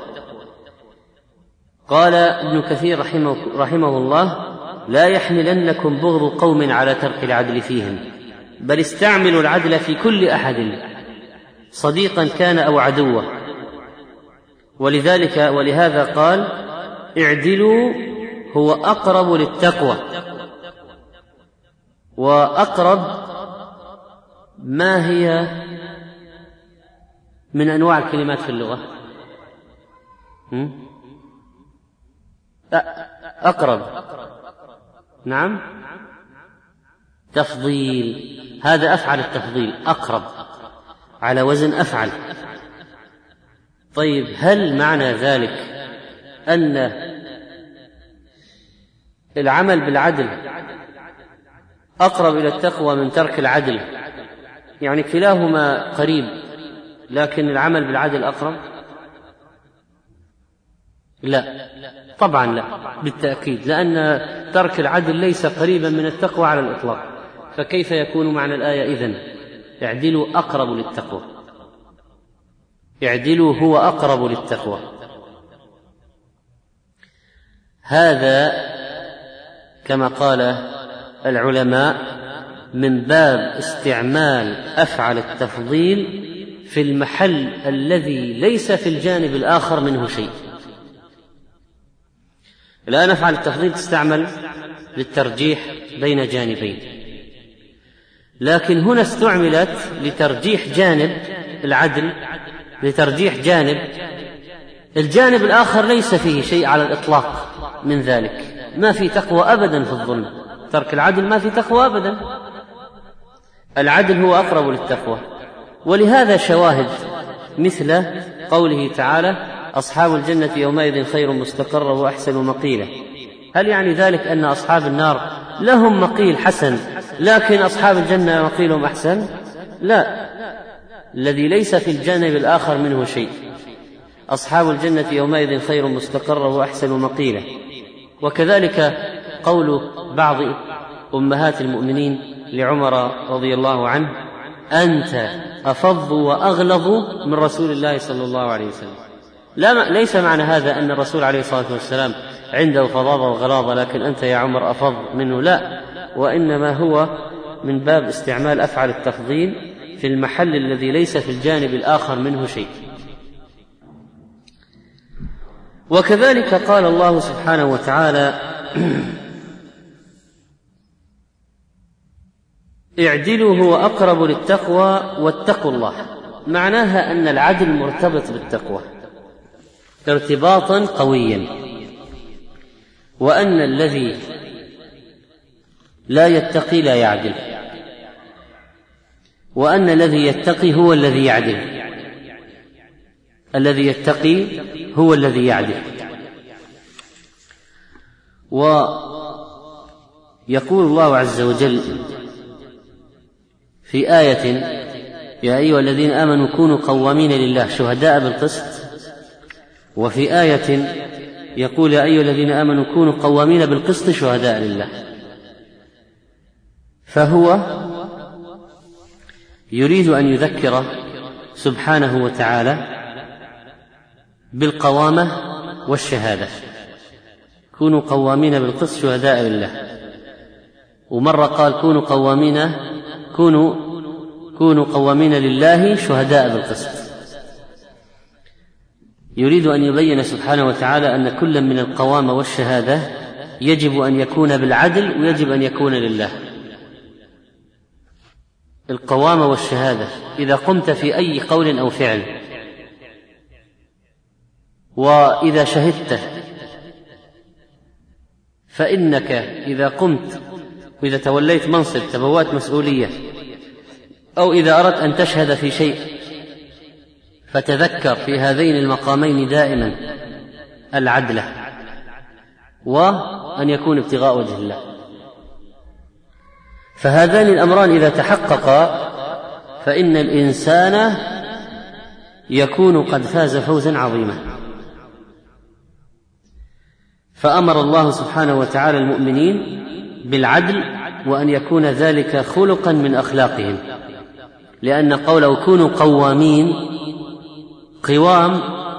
قال ابن كثير رحمه الله: لا يحملنكم بغض قوم على ترك العدل فيهم، بل استعملوا العدل في كل أحد صديقا كان أو عدوا. ولهذا قال: اعدلوا هو أقرب للتقوى. وأقرب ما هي من أنواع الكلمات في اللغة؟ أقرب، نعم، تفضيل، هذا أفعل التفضيل، أقرب على وزن أفعل. طيب، هل معنى ذلك أن العمل بالعدل أقرب إلى التقوى من ترك العدل؟ يعني كلاهما قريب لكن العمل بالعدل أقرب؟ لا، طبعا لا، بالتأكيد، لأن ترك العدل ليس قريبا من التقوى على الإطلاق. فكيف يكون معنى الآية إذن؟ اعدلوا أقرب للتقوى، اعدلوا هو أقرب للتقوى. هذا كما قال العلماء من باب استعمال أفعل التفضيل في المحل الذي ليس في الجانب الآخر منه شيء. الآن أفعل التفضيل تستعمل للترجيح بين جانبين، لكن هنا استعملت لترجيح جانب العدل، لترجيح الجانب الآخر ليس فيه شيء على الإطلاق من ذلك، ما في تقوى أبدا في الظلم، ترك العدل ما في تقوى أبدا، العدل هو أقرب للتقوى. ولهذا شواهد مثل قوله تعالى: أصحاب الجنة يومئذ خير مستقرا وأحسن مقيلا. هل يعني ذلك أن أصحاب النار لهم مقيل حسن لكن أصحاب الجنة مقيلهم أحسن؟ لا، الذي ليس في الجانب الآخر منه شيء. أصحاب الجنة يومئذ خير مستقرا وأحسن مقيلا. وكذلك قول بعض أمهات المؤمنين لعمر رضي الله عنه: أنت أفض وأغلظ من رسول الله صلى الله عليه وسلم. ليس معنى هذا أن الرسول عليه الصلاة والسلام عنده فظاظة وغلاظة لكن أنت يا عمر أفض منه، لا، وإنما هو من باب استعمال أفعل التفضيل في المحل الذي ليس في الجانب الآخر منه شيء. وكذلك قال الله سبحانه وتعالى: اعدلوا هو أقرب للتقوى واتقوا الله. معناها أن العدل مرتبط بالتقوى ارتباطا قويا، وأن الذي لا يتقي لا يعدل، وأن الذي يتقي هو الذي يعدل. الذي يتقي هو الذي يعدل. ويقول الله عز وجل في آية: يا أيها الذين آمنوا كونوا قوامين لله شهداء بالقسط. وفي آية يقول: يا أيها الذين آمنوا كونوا قوامين بالقسط شهداء لله. فهو يريد أن يذكر سبحانه وتعالى بالقوامة والشهادة. كونوا قوامين بالقسط شهداء لله. ومرة قال: كونوا قوامين لله شهداء بالقسط. يريد أن يبين سبحانه وتعالى أن كل من القوامة والشهادة يجب أن يكون بالعدل ويجب أن يكون لله. القوامة والشهادة إذا قمت في أي قول أو فعل، وإذا شهدت، فإنك إذا قمت وإذا توليت منصب تبوأت مسؤولية، أو إذا أردت أن تشهد في شيء، فتذكر في هذين المقامين دائما العدل وأن يكون ابتغاء وجه الله. فهذان الأمران إذا تحققا فإن الإنسان يكون قد فاز فوزا عظيما. فأمر الله سبحانه وتعالى المؤمنين بالعدل، وأن يكون ذلك خلقا من أخلاقهم، لأن قوله كونوا قوامين، قوام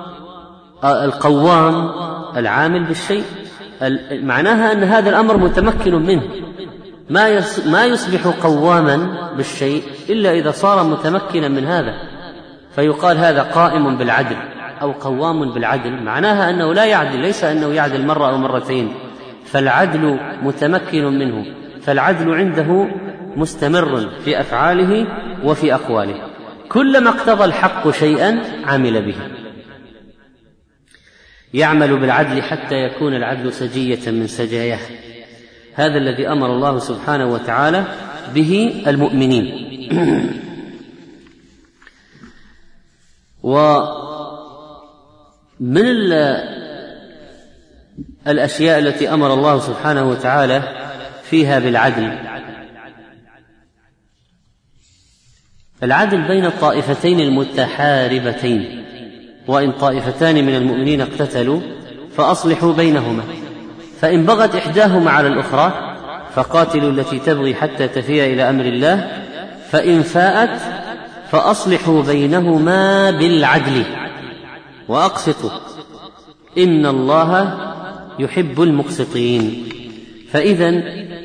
القوام العامل بالشيء، معناها أن هذا الأمر متمكن منه، ما يصبح قواما بالشيء إلا إذا صار متمكنا من هذا، فيقال هذا قائم بالعدل أو قوام بالعدل. معناها أنه لا يعدل، ليس أنه يعدل مرة أو مرتين، فالعدل متمكن منه، فالعدل عنده مستمر في أفعاله وفي أقواله. كلما اقتضى الحق شيئا عمل به، يعمل بالعدل حتى يكون العدل سجية من سجاياه. هذا الذي أمر الله سبحانه وتعالى به المؤمنين. ومن الأشياء التي أمر الله سبحانه وتعالى فيها بالعدل العدل بين الطائفتين المتحاربتين. وإن طائفتان من المؤمنين اقتتلوا فأصلحوا بينهما، فإن بغت إحداهما على الأخرى فقاتلوا التي تبغي حتى تفيء إلى أمر الله، فإن فاءت فأصلحوا بينهما بالعدل وأقسطوا إن الله يحب المقسطين. فإذن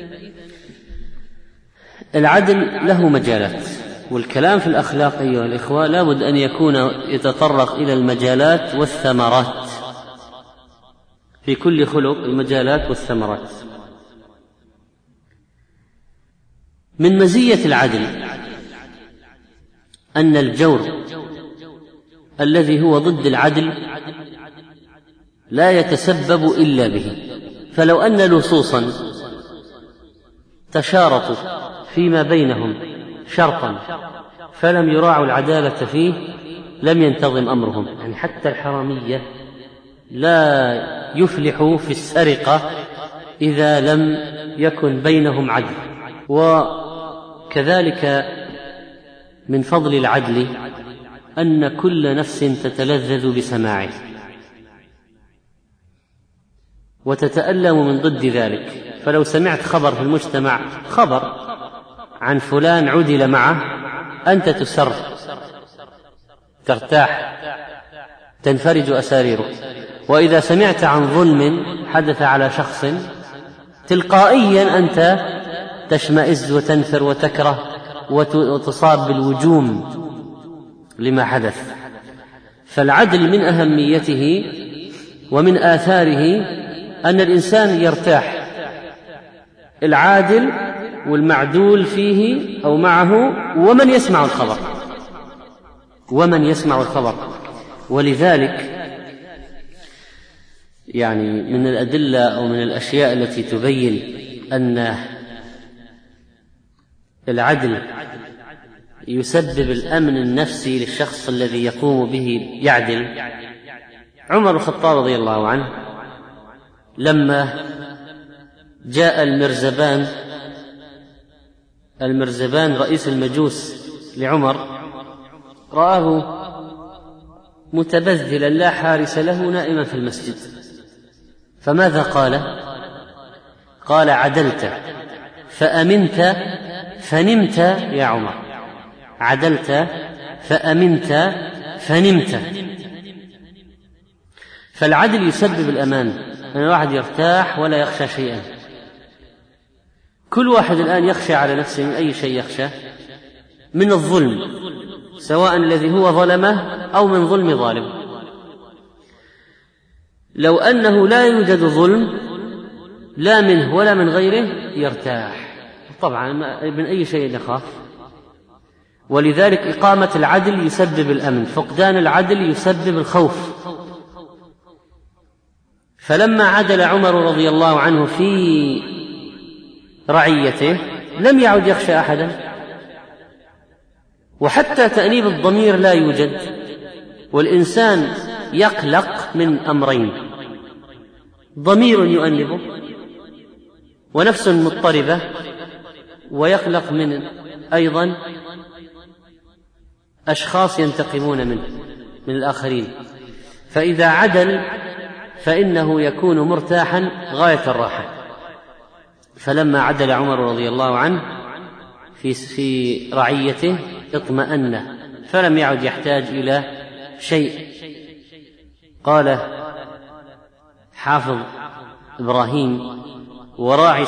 العدل له مجالات، والكلام في الأخلاق أيها الإخوة لا بد أن يكون يتطرق إلى المجالات والثمرات. في كل خلق المجالات والثمرات. من مزية العدل أن الجور الذي هو ضد العدل لا يتسبب إلا به. فلو أن لصوصا تشارطوا فيما بينهم شرطا فلم يراعوا العدالة فيه لم ينتظم أمرهم. يعني حتى الحرامية لا يفلحوا في السرقة إذا لم يكن بينهم عدل. وكذلك من فضل العدل أن كل نفس تتلذذ بسماعه وتتألم من ضد ذلك. فلو سمعت خبر في المجتمع، خبر عن فلان عدل معه، أنت تسر، ترتاح، تنفرج أساريرك. وإذا سمعت عن ظلم حدث على شخص، تلقائيا أنت تشمئز وتنفر وتكره وتصاب بالوجوم لما حدث. فالعدل من أهميته ومن آثاره أن الإنسان يرتاح، العادل والمعدول فيه أو معه ومن يسمع الخبر. ولذلك يعني من الأدلة أو من الأشياء التي تبين أن العدل يسبب الأمن النفسي للشخص الذي يقوم به يعدل، عمر الخطاب رضي الله عنه لما جاء المرزبان رئيس المجوس لعمر، رآه متبذلا لا حارس له نائما في المسجد، فماذا قال عدلت فأمنت فنمت يا عمر، عدلت فأمنت فنمت. فالعدل يسبب الأمان، أن الواحد يرتاح ولا يخشى شيئا. كل واحد الآن يخشى على نفسه من أي شيء يخشى، من الظلم، سواء الذي هو ظلمه أو من ظلم ظالم. لو أنه لا يوجد ظلم لا منه ولا من غيره يرتاح، طبعا من أي شيء يخاف. ولذلك إقامة العدل يسبب الأمن، فقدان العدل يسبب الخوف. فلما عدل عمر رضي الله عنه في رعيته لم يعد يخشى أحدا، وحتى تأنيب الضمير لا يوجد. والإنسان يقلق من أمرين: ضمير يؤنبه ونفس مضطربة، ويقلق من أيضا أشخاص ينتقمون منه من الآخرين. فإذا عدل فإنه يكون مرتاحا غاية الراحة. فلما عدل عمر رضي الله عنه في رعيته اطمأن، فلم يعد يحتاج إلى شيء. قال حافظ إبراهيم: وراعى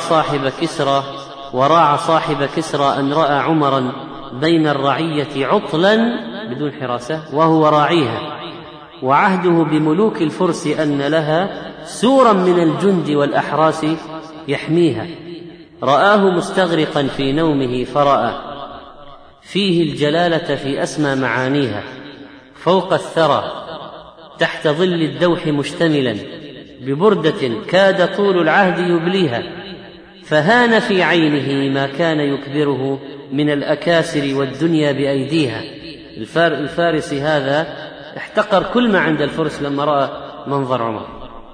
صاحب كسرى أن رأى عمرا بين الرعية عطلا بدون حراسة وهو راعيها، وعهده بملوك الفرس أن لها سورا من الجند والأحراس يحميها. رآه مستغرقا في نومه فرأى فيه الجلالة في أسمى معانيها، فوق الثرى تحت ظل الدوح مشتملا ببردة كاد طول العهد يبليها، فهان في عينه ما كان يكبره من الأكاسر والدنيا بأيديها. الفارسي هذا احتقر كل ما عند الفرس لما رأى منظر عمر.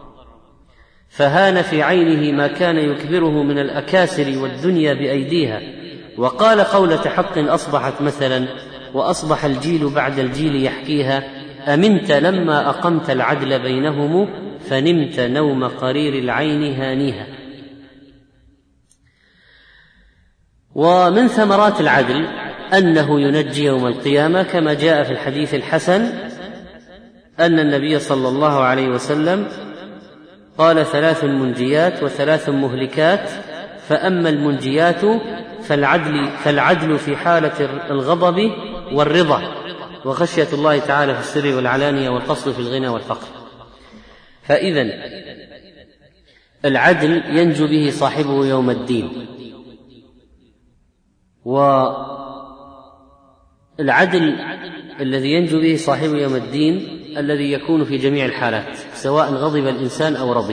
فهان في عينه ما كان يكبره من الأكاسر والدنيا بأيديها، وقال قولة حق أصبحت مثلا، وأصبح الجيل بعد الجيل يحكيها: أمنت لما أقمت العدل بينهم، فنمت نوم قرير العين هانيها. ومن ثمرات العدل أنه ينجي يوم القيامة، كما جاء في الحديث الحسن أن النبي صلى الله عليه وسلم قال: 3 منجيات و3 مهلكات، فأما المنجيات فالعدل في حالة الغضب والرضا، وخشية الله تعالى في السر والعلانية، والقصد في الغنى والفقر. فإذن العدل ينجو به صاحبه يوم الدين. والعدل الذي ينجو به صاحبه يوم الدين الذي يكون في جميع الحالات، سواء غضب الإنسان أو رضي،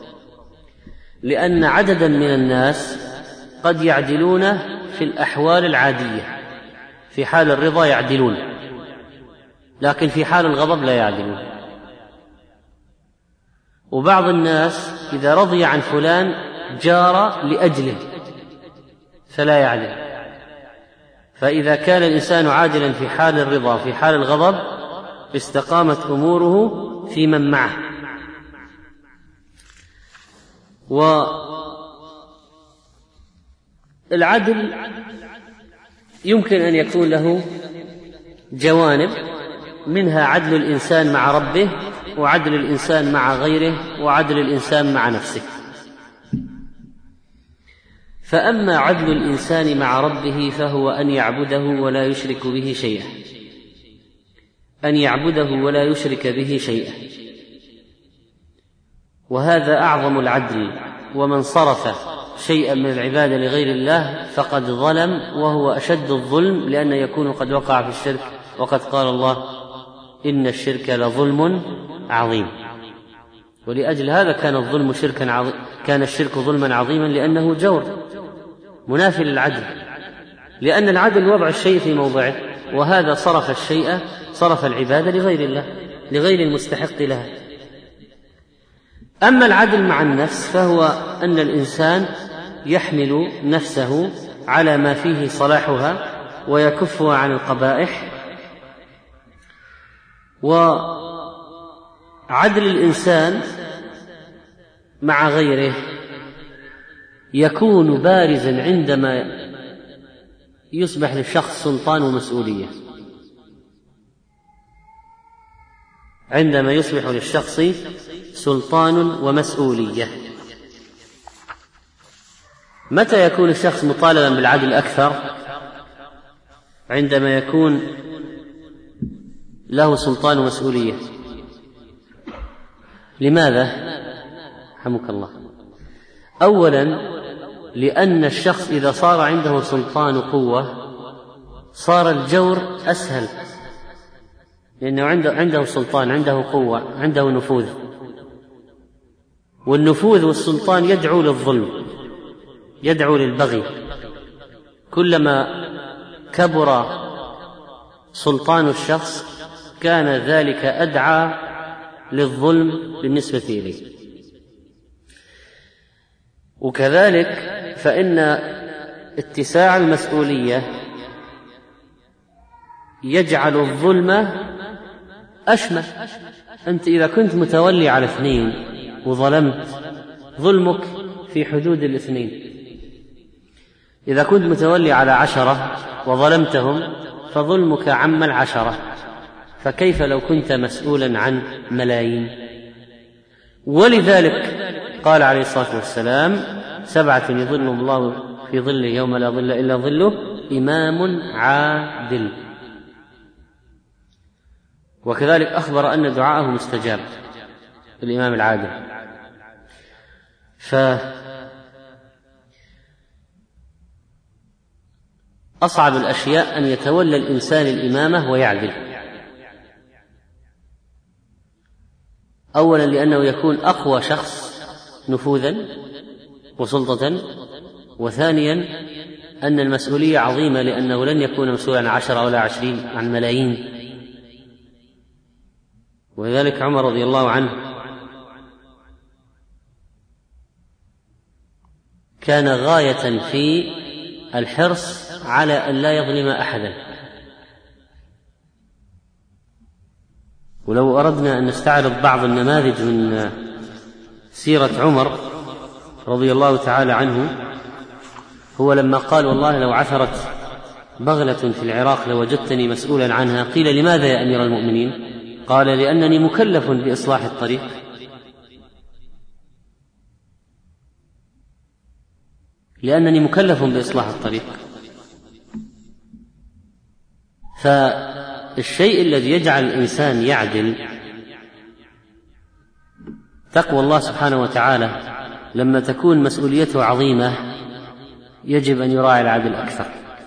لأن عددا من الناس قد يعدلون في الأحوال العادية، في حال الرضا يعدلون، لكن في حال الغضب لا يعدلون. وبعض الناس إذا رضي عن فلان جار لأجله فلا يعدل. فإذا كان الإنسان عادلا في حال الرضا في حال الغضب استقامت أموره في من معه. والعدل يمكن أن يكون له جوانب، منها عدل الإنسان مع ربه، وعدل الإنسان مع غيره، وعدل الإنسان مع نفسه. فأما عدل الإنسان مع ربه فهو أن يعبده ولا يشرك به شيئا، أن يعبده ولا يشرك به شيئا، وهذا أعظم العدل. ومن صرف شيئا من العبادة لغير الله فقد ظلم، وهو أشد الظلم، لأنه يكون قد وقع في الشرك، وقد قال الله: إن الشرك لظلم عظيم. ولأجل هذا كان الشرك ظلما عظيما، لأنه جور منافي للعدل، لأن العدل وضع الشيء في موضعه، وهذا صرف العبادة لغير الله، لغير المستحق لها. أما العدل مع النفس فهو أن الإنسان يحمل نفسه على ما فيه صلاحها ويكفها عن القبائح. وعدل الإنسان مع غيره يكون بارزا عندما يصبح للشخص سلطان ومسؤولية، عندما يصبح للشخص سلطان ومسؤولية. متى يكون الشخص مطالبا بالعدل أكثر؟ عندما يكون له سلطان ومسؤولية. لماذا؟ رحمك الله. أولا لأن الشخص إذا صار عنده سلطان وقوة صار الجور أسهل، لأنه عنده سلطان، عنده قوة، عنده نفوذ، والنفوذ والسلطان يدعو للظلم، يدعو للبغي. كلما كبر سلطان الشخص كان ذلك أدعى للظلم بالنسبة إليه. وكذلك فإن اتساع المسؤولية يجعل الظلم أشمل. أنت إذا كنت متولي على 2 وظلمت، ظلمك في حدود 2. إذا كنت متولي على 10 وظلمتهم فظلمك عم 10، فكيف لو كنت مسؤولا عن ملايين؟ ولذلك قال عليه الصلاة والسلام: 7 يظلهم الله في ظله يوم لا ظل إلا ظله، إمام عادل. وكذلك أخبر أن دعاءه مستجاب، الإمام العادل. فأصعب الأشياء أن يتولى الإنسان الإمامة ويعدل. أولا لأنه يكون أقوى شخص نفوذا وسلطة، وثانيا أن المسؤولية عظيمة، لأنه لن يكون مسؤولا عن 10 ولا 20، عن ملايين. ولذلك عمر رضي الله عنه كان غاية في الحرص على أن لا يظلم أحدا. ولو أردنا أن نستعرض بعض النماذج من سيرة عمر رضي الله تعالى عنه، هو لما قال: والله لو عثرت بغلة في العراق لوجدتني مسؤولا عنها. قيل: لماذا يا أمير المؤمنين؟ قال: لأنني مكلف بإصلاح الطريق. لأنني مكلف بإصلاح الطريق. فالشيء الذي يجعل الإنسان يعدل تقوى الله سبحانه وتعالى. لما تكون مسؤوليته عظيمة يجب أن يراعي العدل أكثر.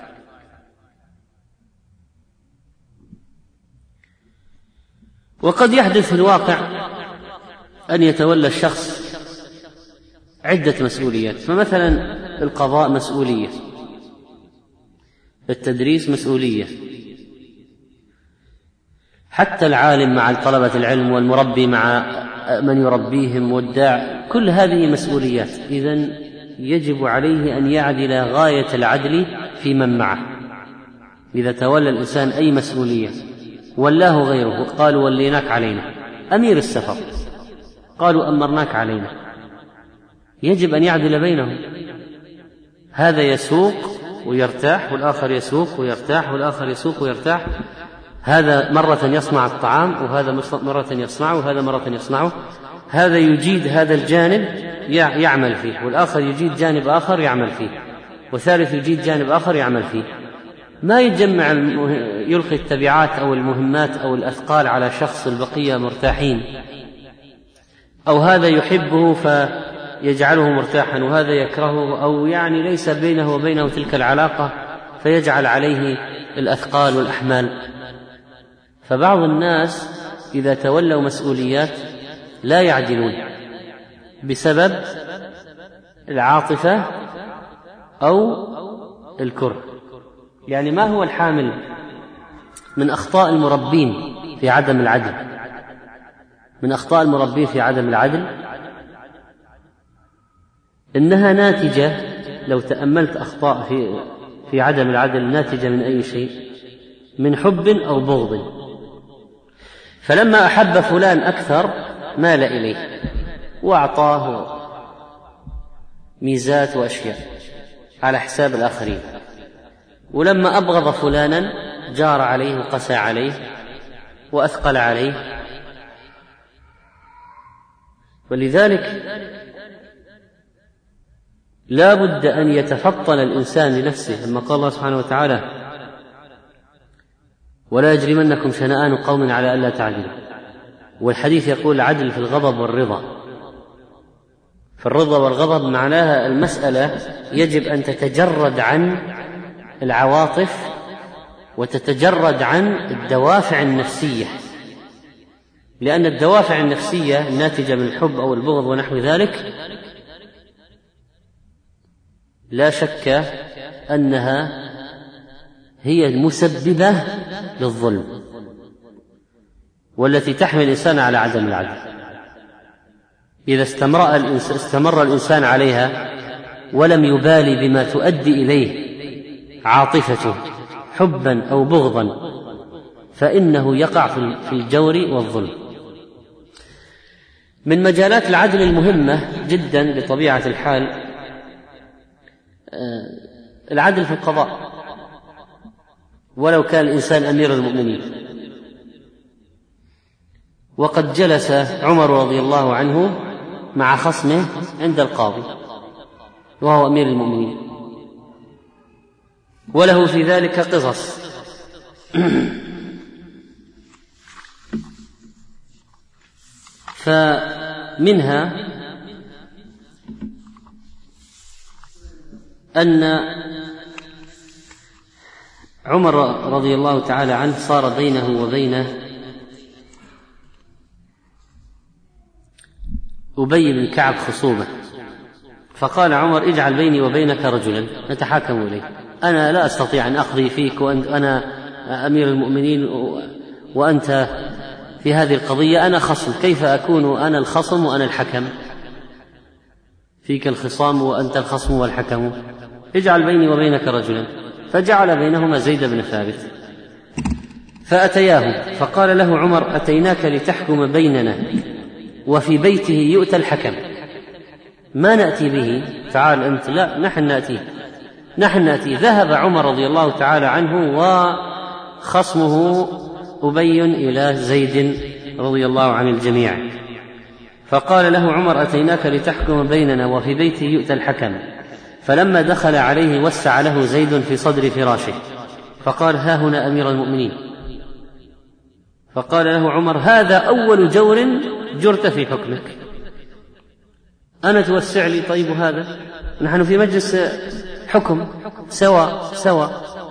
وقد يحدث في الواقع أن يتولى الشخص عدة مسؤوليات. فمثلا القضاء مسؤولية، التدريس مسؤولية، حتى العالم مع طلبة العلم، والمربي مع من يربيهم، والداع، كل هذه مسؤوليات. إذن يجب عليه أن يعدل غاية العدل في من معه. إذا تولى الإنسان أي مسؤولية ولاه غيره، قالوا وليناك علينا، أمير السفر قالوا أمرناك علينا، يجب أن يعدل بينهم. هذا يسوق ويرتاح، والآخر يسوق ويرتاح، والآخر يسوق ويرتاح. هذا مرة يصنع الطعام، وهذا مرة يصنعه، وهذا مرة يصنعه. هذا يجيد هذا الجانب يعمل فيه، والآخر يجيد جانب آخر يعمل فيه، وثالث يجيد جانب آخر يعمل فيه. ما يجمع يلقي التبعات أو المهمات أو الأثقال على شخص، البقية مرتاحين، أو هذا يحبه فيجعله مرتاحا وهذا يكرهه، أو يعني ليس بينه وبينه تلك العلاقة فيجعل عليه الأثقال والأحمال. فبعض الناس إذا تولوا مسؤوليات لا يعدلون بسبب العاطفة أو الكره. يعني ما هو الحامل من أخطاء المربين في عدم العدل؟ من أخطاء المربين في عدم العدل إنها ناتجة، لو تأملت أخطاء في عدم العدل، ناتجة من أي شيء؟ من حب أو بغض. فلما أحب فلان أكثر مال إليه وأعطاه ميزات وأشياء على حساب الآخرين، ولما أبغض فلانا جار عليه وقسى عليه وأثقل عليه. ولذلك لا بد أن يتفطن الإنسان لنفسه. لما قال الله سبحانه وتعالى: ولا يجرمنكم شنآن قوم على ألا تعدلوا، والحديث يقول العدل في الغضب والرضا. فالرضا والغضب معناها المسألة يجب أن تتجرد عن العواطف وتتجرد عن الدوافع النفسية، لأن الدوافع النفسية الناتجة من الحب أو البغض ونحو ذلك لا شك أنها هي المسببة للظلم، والتي تحمل الإنسان على عدم العدل. إذا استمر الإنسان عليها ولم يبالي بما تؤدي إليه عاطفته حبا أو بغضا، فإنه يقع في الجور والظلم. من مجالات العدل المهمة جدا بطبيعة الحال العدل في القضاء، ولو كان الإنسان أمير المؤمنين. وقد جلس عمر رضي الله عنه مع خصمه عند القاضي وهو أمير المؤمنين، وله في ذلك قصص. فمنها أن عمر رضي الله تعالى عنه صار بينه وبين أبي بن كعب خصومة، فقال عمر: اجعل بيني وبينك رجلا نتحاكم إليه، أنا لا أستطيع أن أقضي فيك وأنا أمير المؤمنين وأنت في هذه القضية أنا خصم، كيف أكون أنا الخصم وأنا الحكم؟ فيك الخصام وأنت الخصم والحكم، اجعل بيني وبينك رجلا. فجعل بينهما زيد بن ثابت. فأتياه فقال له عمر: أتيناك لتحكم بيننا وفي بيته يؤتى الحكم، ما نأتي به، تعال أنت. لا، نحن نأتي. ذهب عمر رضي الله تعالى عنه وخصمه أبي إلى زيد رضي الله عن الجميع، فقال له عمر: أتيناك لتحكم بيننا وفي بيته يؤتى الحكم. فلما دخل عليه وسع له زيد في صدر فراشه فقال: ها هنا أمير المؤمنين. فقال له عمر: هذا أول جور جرت في حكمك، أنا توسع لي؟ طيب هذا نحن في مجلس حكم سوا.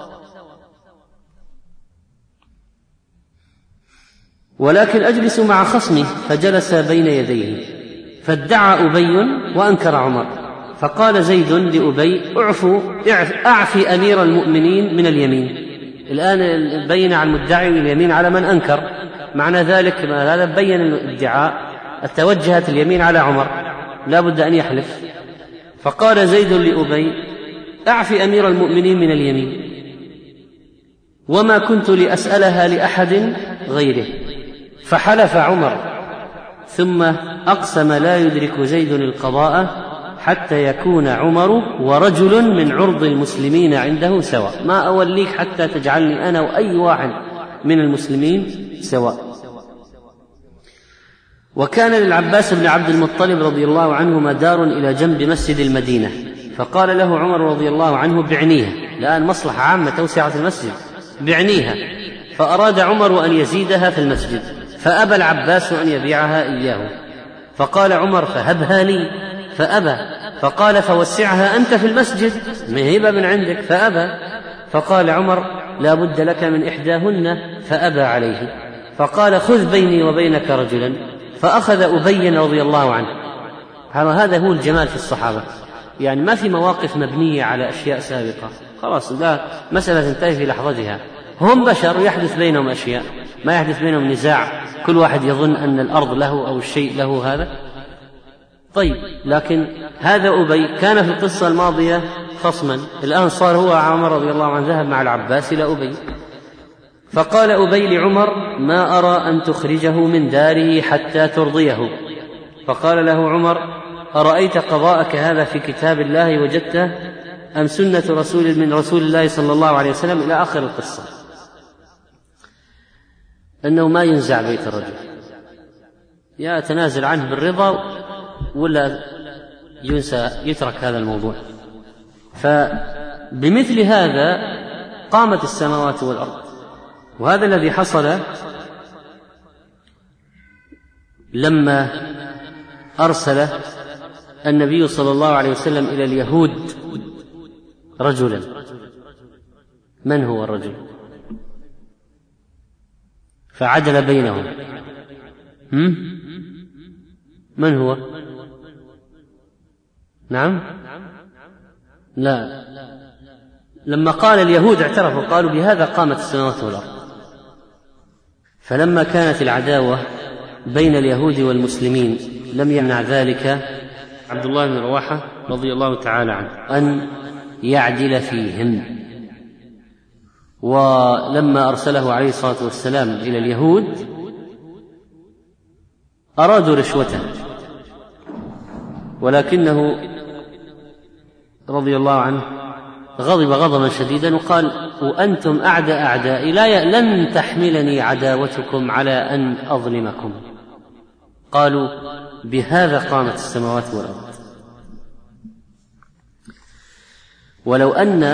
ولكن أجلس مع خصمي. فجلس بين يديه فادعى أبي وأنكر عمر. فقال زيد لأبي: أعفي أمير المؤمنين من اليمين. الآن بين على المدعي واليمين على من أنكر، معنى ذلك هذا بين الادعاء توجهت اليمين على عمر، لا بد أن يحلف. فقال زيد لأبي: أعف أمير المؤمنين من اليمين، وما كنت لأسألها لأحد غيره. فحلف عمر، ثم أقسم لا يدرك زيد القضاء حتى يكون عمر ورجل من عرض المسلمين عنده سواء، ما أوليك حتى تجعلني أنا وأي واحد من المسلمين سواء. وكان للعباس بن عبد المطلب رضي الله عنه مدار إلى جنب مسجد المدينة، فقال له عمر رضي الله عنه: بعنيها، الآن مصلحة عامة توسعة المسجد، بعنيها. فأراد عمر أن يزيدها في المسجد، فأبى العباس أن يبيعها إياه. فقال عمر: فهبها لي، فأبى. فقال: فوسعها أنت في المسجد، مهبة من عندك، فأبى. فقال عمر: لا بد لك من إحداهن، فأبى عليه. فقال: خذ بيني وبينك رجلا، فأخذ أبي رضي الله عنه. هذا هو الجمال في الصحابة، يعني ما في مواقف مبنية على أشياء سابقة، خلاص لا مسألة تنتهي في لحظتها. هم بشر يحدث بينهم أشياء، ما يحدث بينهم نزاع، كل واحد يظن أن الأرض له أو الشيء له هذا. طيب، لكن هذا أبي كان في القصة الماضية خصما، الآن صار هو عمر رضي الله عنه ذهب مع العباس إلى أبي. فقال أبي لعمر: ما أرى أن تخرجه من داره حتى ترضيه. فقال له عمر: أرأيت قضاءك هذا في كتاب الله وجدته، أم سنة من رسول الله صلى الله عليه وسلم، إلى آخر القصة، أنه ما ينزع بيت الرجل، يا تنازل عنه بالرضا ولا يترك هذا الموضوع. فبمثل هذا قامت السماوات والأرض. وهذا الذي حصل لما أرسل النبي صلى الله عليه وسلم إلى اليهود رجلا. من هو الرجل؟ فعدل بينهم. من هو؟ نعم؟ لا، لما قال اليهود اعترفوا، قالوا: بهذا قامت السماوات والأرض. فلما كانت العداوة بين اليهود والمسلمين لم يمنع ذلك عبد الله بن رواحة رضي الله تعالى عنه أن يعدل فيهم. ولما أرسله عليه الصلاة والسلام إلى اليهود أرادوا رشوته، ولكنه رضي الله عنه غضب غضبا شديدا وقال: وأنتم أعدائي، لن تحملني عداوتكم على أن أظلمكم. قالوا: بهذا قامت السماوات والأرض. ولو أن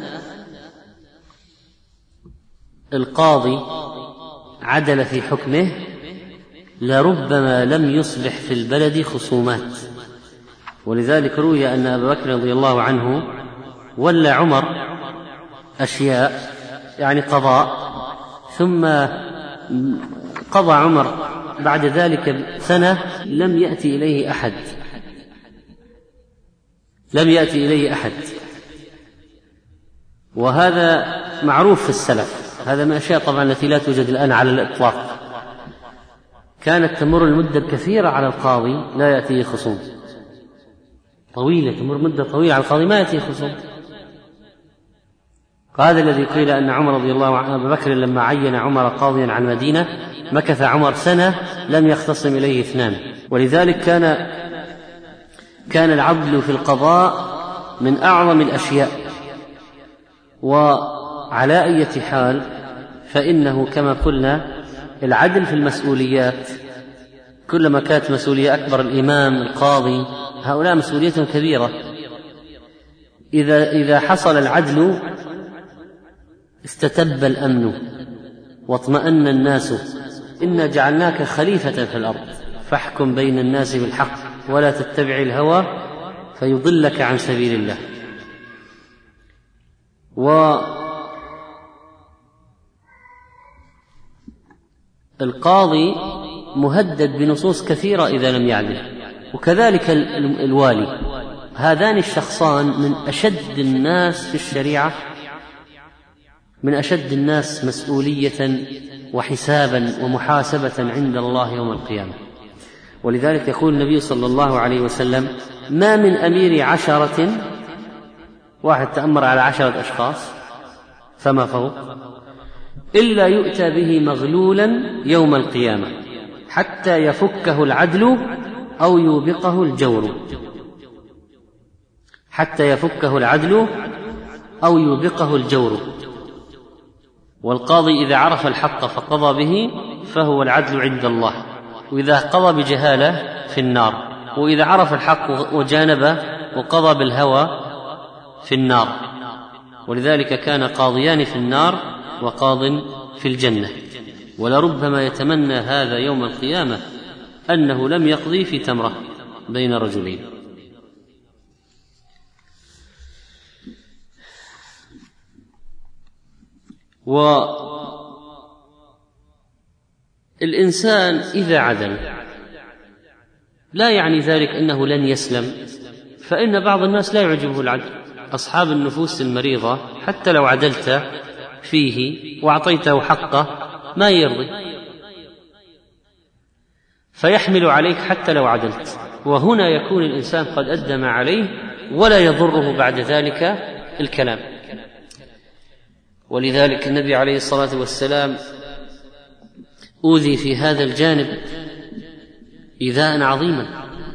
القاضي عدل في حكمه لربما لم يصبح في البلد خصومات. ولذلك روي أن أبا بكر رضي الله عنه ولى عمر أشياء، يعني قضاء، ثم قضى عمر بعد ذلك سنة لم يأتي إليه أحد. وهذا معروف في السلف، هذا من الأشياء طبعا التي لا توجد الآن على الإطلاق. كانت تمر المدة الكثيرة على القاضي لا يأتيه خصوم، طويلة، تمر مدة طويلة على القاضي ما يأتيه خصوم. هذا الذي قيل أن عمر رضي الله عنه أبا بكر لما عين عمر قاضيا عن المدينة مكث عمر سنة لم يختصم إليه اثنان. ولذلك كان العدل في القضاء من أعظم الأشياء. وعلى أي حال فإنه كما قلنا العدل في المسؤوليات، كلما كانت مسؤولية أكبر، الإمام، القاضي، هؤلاء مسؤوليتهم كبيرة. إذا حصل العدل استتب الأمن واطمأن الناس. إنا جعلناك خليفة في الأرض فاحكم بين الناس بالحق ولا تتبع الهوى فيضلك عن سبيل الله. والقاضي مهدد بنصوص كثيرة إذا لم يعدل، وكذلك الوالي. هذان الشخصان من أشد الناس في الشريعة، من أشد الناس مسؤولية وحسابا ومحاسبة عند الله يوم القيامة. ولذلك يقول النبي صلى الله عليه وسلم: ما من أمير 10، واحد تأمر على 10 أشخاص فما فوق، إلا يؤتى به مغلولا يوم القيامة حتى يفكه العدل أو يوبقه الجور، حتى يفكه العدل أو يوبقه الجور. والقاضي إذا عرف الحق فقضى به فهو العدل عند الله، وإذا قضى بجهالة في النار، وإذا عرف الحق وجانبه وقضى بالهوى في النار. ولذلك كان قاضيان في النار وقاض في الجنة. ولربما يتمنى هذا يوم القيامة أنه لم يقضي في تمرة بين رجلين. والإنسان إذا عدل لا يعني ذلك أنه لن يسلم، فإن بعض الناس لا يعجبه العدل. أصحاب النفوس المريضة حتى لو عدلت فيه وأعطيته حقه ما يرضي، فيحمل عليك حتى لو عدلت. وهنا يكون الإنسان قد أدى ما عليه ولا يضره بعد ذلك الكلام. ولذلك النبي عليه الصلاة والسلام أوذي في هذا الجانب إيذاء عظيما،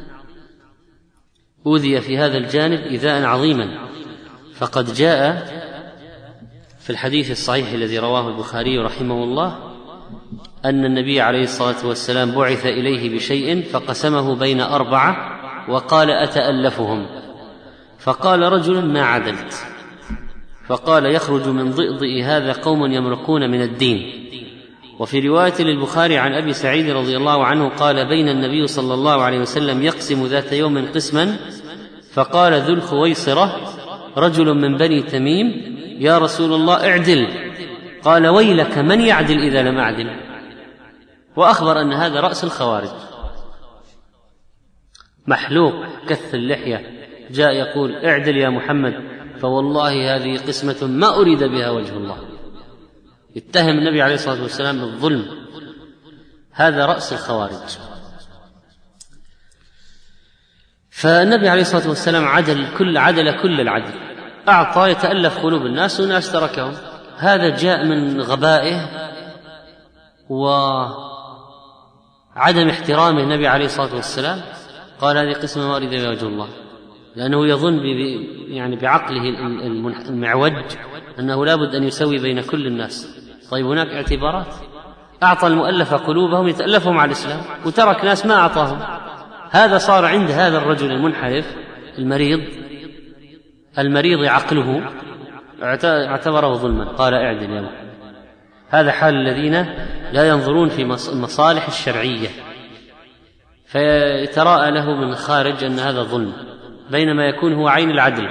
أوذي في هذا الجانب إيذاء عظيما. فقد جاء في الحديث الصحيح الذي رواه البخاري رحمه الله أن النبي عليه الصلاة والسلام بعث إليه بشيء فقسمه بين 4 وقال: أتألفهم؟ فقال رجل: ما عدلت. فقال: يخرج من ضئضئ هذا قوم يمرقون من الدين. وفي رواية للبخاري عن أبي سعيد رضي الله عنه قال: بين النبي صلى الله عليه وسلم يقسم ذات يوم قسما، فقال ذو الخويصرة رجل من بني تميم: يا رسول الله اعدل. قال: ويلك، من يعدل إذا لم أعدل؟ وأخبر أن هذا رأس الخوارج، محلوق كث اللحية، جاء يقول: اعدل يا محمد، فوالله هذه قسمة ما أريد بها وجه الله. اتهم النبي عليه الصلاة والسلام بالظلم. هذا رأس الخوارج. فالنبي عليه الصلاة والسلام عدل كل العدل، أعطى يتألف قلوب الناس وناس تركهم. هذا جاء من غبائه وعدم احترامه النبي عليه الصلاة والسلام. قال: هذه قسمة ما أريد بها وجه الله، لأنه يظن يعني بعقله المعوج أنه لا بد أن يسوي بين كل الناس. طيب هناك اعتبارات. أعطى المؤلف قلوبهم يتألفهم على الإسلام، وترك ناس ما أعطاهم. هذا صار عند هذا الرجل المنحرف المريض عقله اعتبره ظلما، قال: اعدل يا محمد. هذا حال الذين لا ينظرون في المصالح الشرعية، فيتراءى له من خارج أن هذا ظلم، بينما يكون هو عين العدل.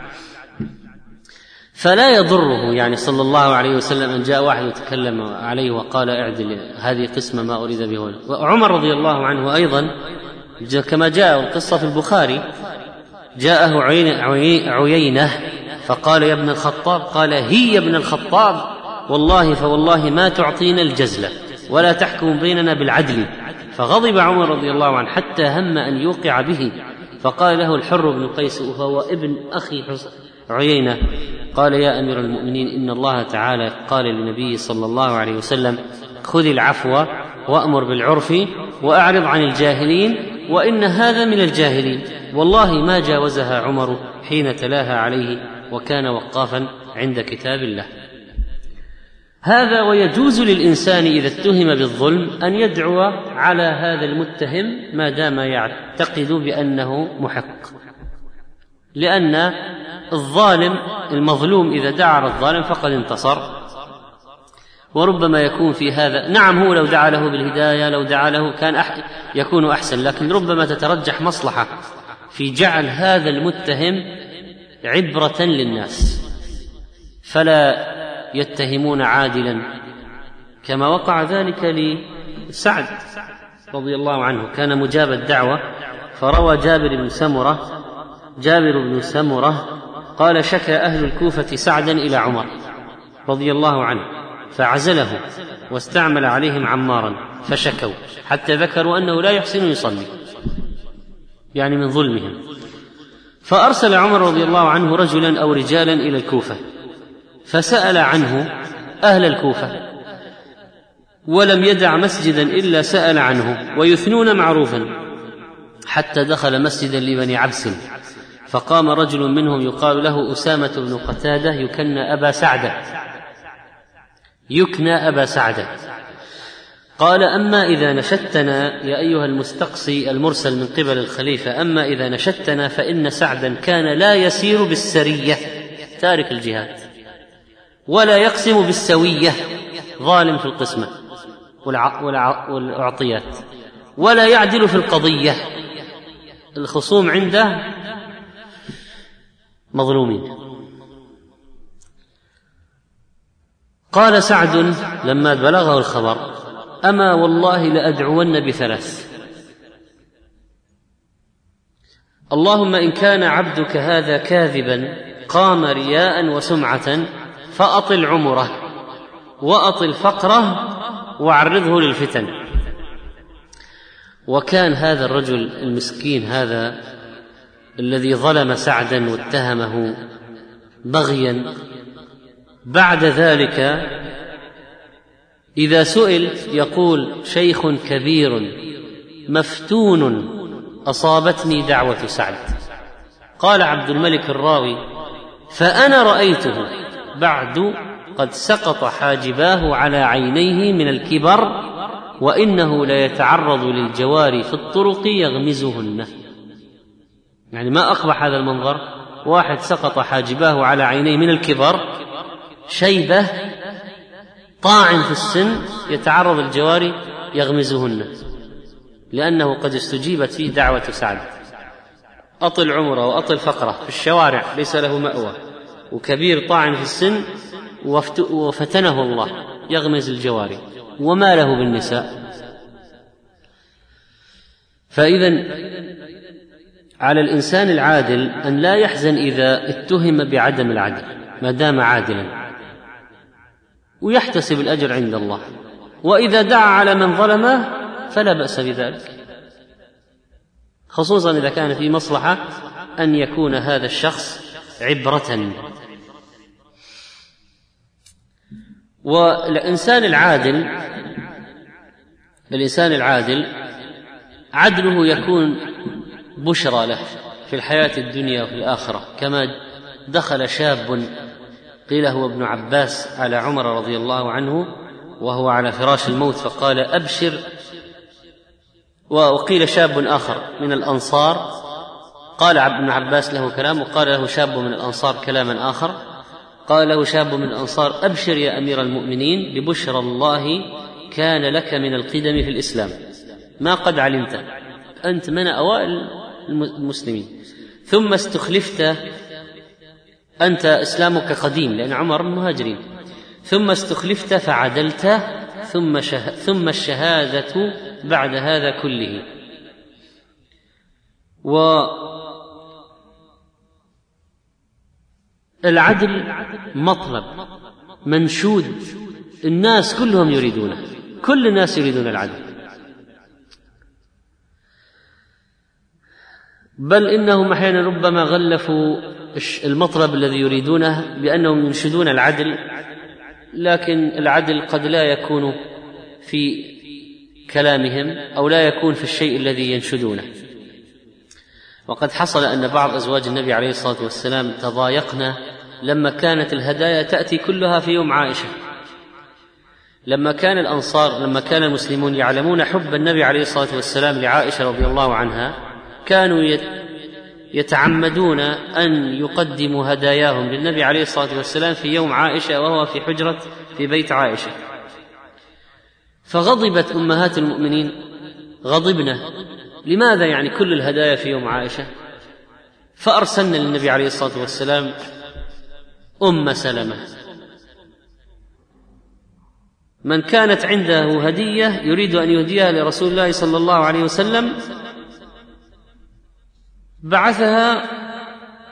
فلا يضره يعني صلى الله عليه وسلم أن جاء واحد يتكلم عليه وقال: اعدل، هذه قسمة ما أريد به. وعمر رضي الله عنه أيضا كما جاء القصة في البخاري، جاءه عيينة فقال: يا ابن الخطاب. قال: هي يا ابن الخطاب، والله فوالله ما تعطينا الجزلة ولا تحكم بيننا بالعدل. فغضب عمر رضي الله عنه حتى هم أن يوقع به، فقال له الحر بن قيس وهو ابن أخي عيينة: قال: يا أمير المؤمنين، إن الله تعالى قال للنبي صلى الله عليه وسلم: خذ العفو وأمر بالعرف وأعرض عن الجاهلين، وإن هذا من الجاهلين. والله ما جاوزها عمر حين تلاها عليه، وكان وقافا عند كتاب الله. هذا. ويجوز للإنسان إذا اتهم بالظلم أن يدعو على هذا المتهم ما دام يعتقد بأنه محق، لأن الظالم المظلوم إذا دعا على الظالم فقد انتصر. وربما يكون في هذا، نعم، هو لو دعا له بالهداية، لو دعا له كان يكون أحسن، لكن ربما تترجح مصلحة في جعل هذا المتهم عبرة للناس، فلا يتهمون عادلا، كما وقع ذلك لسعد رضي الله عنه، كان مجاب الدعوة. فروى جابر بن سمرة قال: شكى أهل الكوفة سعدا إلى عمر رضي الله عنه، فعزله واستعمل عليهم عمارا فشكوا حتى ذكروا أنه لا يحسن يصلي، يعني من ظلمهم. فأرسل عمر رضي الله عنه رجلا أو رجالا إلى الكوفة فسأل عنه أهل الكوفة، ولم يدع مسجدا إلا سأل عنه، ويثنون معروفا، حتى دخل مسجدا لبني عبس، فقام رجل منهم يقال له أسامة بن قتادة يكنى أبا سعدة، قال: أما إذا نشدتنا يا أيها المستقصي المرسل من قبل الخليفة، أما إذا نشدتنا فإن سعدا كان لا يسير بالسرية تارك الجهاد، ولا يقسم بالسوية ظالم في القسمة والأعطيات، ولا يعدل في القضية، الخصوم عنده مظلومين. قال سعد لما بلغه الخبر: أما والله لأدعون بثلاث: اللهم إن كان عبدك هذا كاذبا قام رياء وسمعة فأطل عمره وأطل فقره وعرضه للفتن. وكان هذا الرجل المسكين هذا الذي ظلم سعدا واتهمه بغيا بعد ذلك إذا سئل يقول: شيخ كبير مفتون أصابتني دعوة سعد. قال عبد الملك الراوي: فأنا رأيته بعد قد سقط حاجباه على عينيه من الكبر، وإنه ليتعرض للجواري في الطرق يغمزهن. يعني ما أقبح هذا المنظر، واحد سقط حاجباه على عينيه من الكبر، شيبة، طاعن في السن، يتعرض الجواري يغمزهن، لأنه قد استجيبت فيه دعوة سعد. أطل عمره وأطل فقره في الشوارع، ليس له مأوى، وكبير طاعن في السن، وفتنه الله يغمز الجواري، وما له بالنساء. فإذن على الإنسان العادل أن لا يحزن إذا اتهم بعدم العدل ما دام عادلا، ويحتسب الأجر عند الله، وإذا دعا على من ظلمه فلا بأس بذلك، خصوصا إذا كان في مصلحة أن يكون هذا الشخص عبرة. والإنسان العادل عدله يكون بشرى له في الحياة الدنيا وفي الآخرة، كما دخل شاب قيل هو ابن عباس على عمر رضي الله عنه وهو على فراش الموت فقال: أبشر. وقيل شاب آخر من الأنصار، قال ابن عباس له كلام، وقال له شاب من الأنصار كلاما آخر، قال له شاب من الأنصار: أبشر يا أمير المؤمنين ببشرى الله كان لك من القدم في الإسلام ما قد علمت، أنت من أوائل المسلمين، ثم استخلفت، أنت إسلامك قديم لأن عمر من المهاجرين، ثم استخلفت فعدلت، ثم الشهادة بعد هذا كله. والعدل مطلب منشود، الناس كلهم يريدونه، كل الناس يريدون العدل، بل إنهم أحيانا ربما غلفوا المطلب الذي يريدونه بأنهم ينشدون العدل، لكن العدل قد لا يكون في كلامهم أو لا يكون في الشيء الذي ينشدونه. وقد حصل أن بعض أزواج النبي عليه الصلاة والسلام تضايقنا لما كانت الهدايا تأتي كلها في يوم عائشة، لما كان المسلمون يعلمون حب النبي عليه الصلاة والسلام لعائشة رضي الله عنها، كانوا يتعمدون أن يقدموا هداياهم للنبي عليه الصلاة والسلام في يوم عائشة وهو في بيت عائشة. فغضبت أمهات المؤمنين، غضبنا، لماذا يعني كل الهدايا في يوم عائشة؟ فأرسلنا للنبي عليه الصلاة والسلام أم سلمة، من كانت عنده هدية يريد أن يهديها لرسول الله صلى الله عليه وسلم بعثها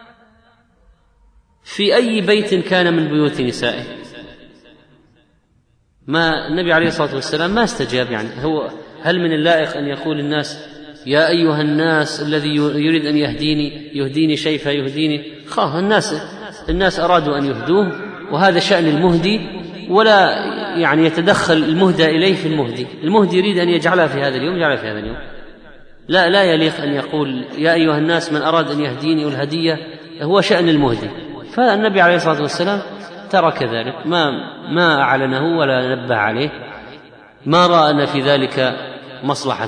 في أي بيت كان من بيوت نسائه، ما النبي عليه الصلاة والسلام ما استجاب. يعني هل من اللائق أن يقول الناس يا أيها الناس الذي يريد أن يهديني شيء فيهديني؟ الناس أرادوا أن يهدوه، وهذا شأن المهدي، ولا يعني يتدخل المهدى إليه في المهدي يريد أن يجعلها في هذا اليوم يجعلها في هذا اليوم. لا يليق أن يقول يا أيها الناس من أراد أن يهديني، والهدية هو شأن المهدي. فالنبي عليه الصلاة والسلام ترك ذلك، ما أعلنه ولا نبه عليه، ما رأى أن في ذلك مصلحة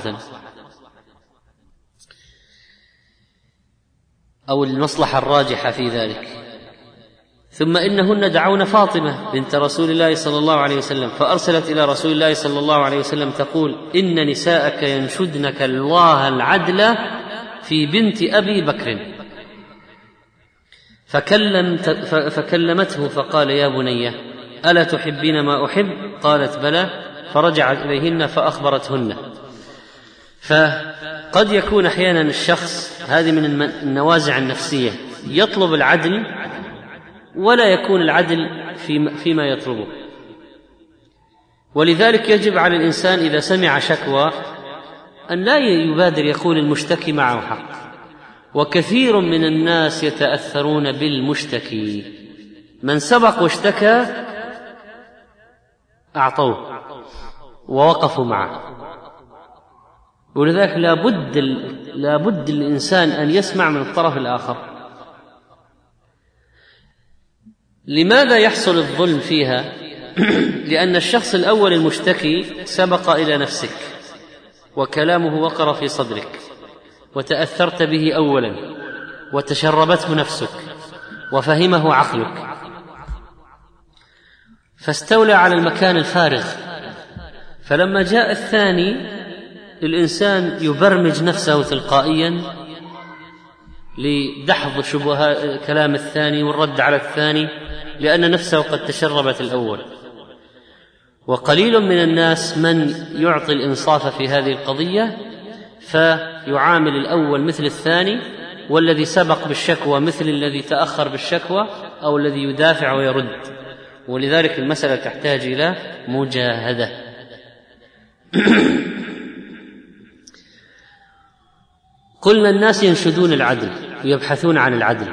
أو المصلحة الراجحة في ذلك. ثم إنهن دعون فاطمة بنت رسول الله صلى الله عليه وسلم، فأرسلت إلى رسول الله صلى الله عليه وسلم تقول إن نساءك ينشدنك الله العدل في بنت أبي بكر، فكلمته فقال يا بني ألا تحبين ما أحب؟ قالت بلى، فرجعت إليهن فأخبرتهن. فقد يكون أحيانا الشخص، هذه من النوازع النفسية، يطلب العدل ولا يكون العدل فيما يطلبه. ولذلك يجب على الإنسان إذا سمع شكوى أن لا يبادر يقول المشتكي معه حق. وكثير من الناس يتأثرون بالمشتكي، من سبق واشتكى أعطوه ووقفوا معه. ولذلك لابد الإنسان أن يسمع من الطرف الآخر. لماذا يحصل الظلم فيها؟ لأن الشخص الأول المشتكي سبق إلى نفسك وكلامه وقر في صدرك وتأثرت به أولا وتشربته نفسك وفهمه عقلك، فاستولى على المكان الفارغ. فلما جاء الثاني الإنسان يبرمج نفسه تلقائيا لدحض شبهات كلام الثاني والرد على الثاني، لأن نفسه قد تشربت الأول. وقليل من الناس من يعطي الإنصاف في هذه القضية، فيعامل الأول مثل الثاني، والذي سبق بالشكوى مثل الذي تأخر بالشكوى أو الذي يدافع ويرد. ولذلك المسألة تحتاج إلى مجاهدة. قلنا الناس ينشدون العدل ويبحثون عن العدل،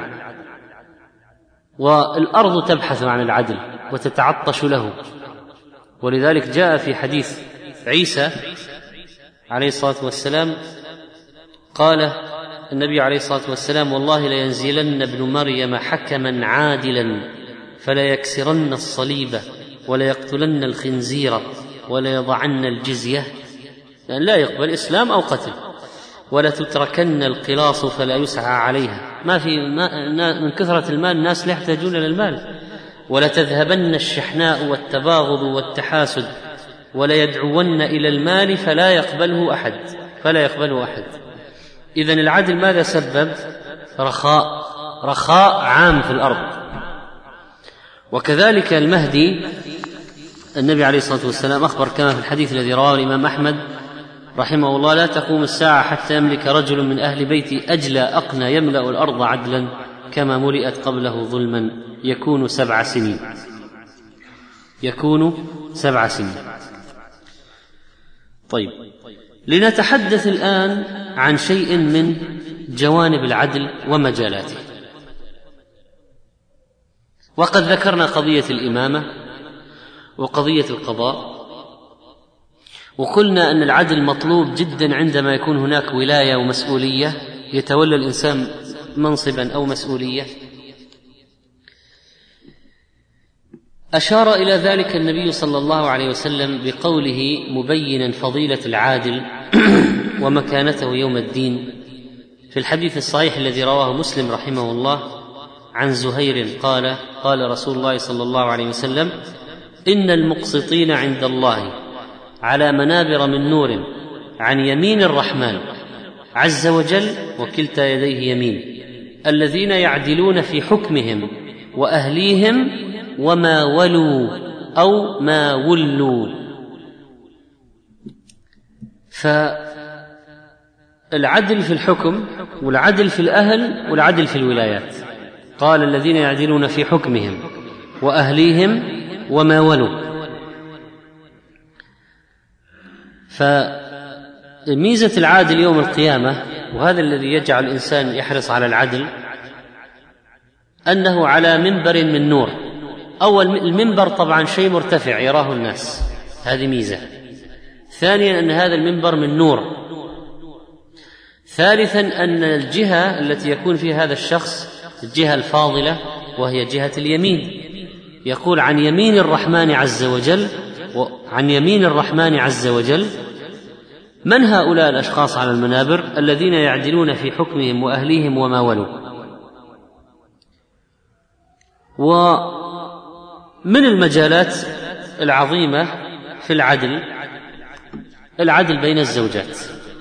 والأرض تبحث عن العدل وتتعطش له. ولذلك جاء في حديث عيسى عليه الصلاة والسلام، قال النبي عليه الصلاة والسلام والله لينزلن ابن مريم حكما عادلا فلا يكسرن الصليب ولا يقتلن الخنزير ولا يضعن الجزية، لأن لا يقبل إسلام أو قتل، ولا تتركن القلاص فلا يسعى عليها. من كثرة المال الناس لا يحتاجون للمال. ولا تذهبن الشحناء والتباغض والتحاسد ولا يدعون إلى المال فلا يقبله أحد. إذن العدل ماذا سبب؟ رخاء عام في الأرض. وكذلك المهدي، النبي عليه الصلاة والسلام أخبر كما في الحديث الذي رواه الإمام أحمد رحمه الله لا تقوم الساعة حتى يملك رجل من أهل بيتي أجلى أقنى يملأ الأرض عدلا كما ملئت قبله ظلما يكون 7 سنين. طيب، لنتحدث الآن عن شيء من جوانب العدل ومجالاته. وقد ذكرنا قضية الإمامة وقضية القضاء، وقلنا أن العدل مطلوب جدا عندما يكون هناك ولاية ومسؤولية، يتولى الإنسان منصبا أو مسؤولية. أشار إلى ذلك النبي صلى الله عليه وسلم بقوله مبينا فضيلة العادل ومكانته يوم الدين في الحديث الصحيح الذي رواه مسلم رحمه الله عن زهير قال رسول الله صلى الله عليه وسلم إن المقسطين عند الله على منابر من نور عن يمين الرحمن عز وجل وكلتا يديه يمين، الذين يعدلون في حكمهم وأهليهم وما ولوا أو ما ولوا. فالعدل في الحكم والعدل في الأهل والعدل في الولايات. قال الذين يعدلون في حكمهم وأهليهم وما ولوا. فميزة العادل يوم القيامة، وهذا الذي يجعل الإنسان يحرص على العدل، أنه على منبر من نور. أول المنبر طبعا شيء مرتفع يراه الناس، هذه ميزة. ثانيا أن هذا المنبر من نور. ثالثا أن الجهة التي يكون فيها هذا الشخص الجهة الفاضلة، وهي جهة اليمين. يقول عن يمين الرحمن عز وجل، وعن يمين الرحمن عز وجل. من هؤلاء الأشخاص على المنابر؟ الذين يعدلون في حكمهم وأهليهم وما ولوا. ومن المجالات العظيمة في العدل بين الزوجات،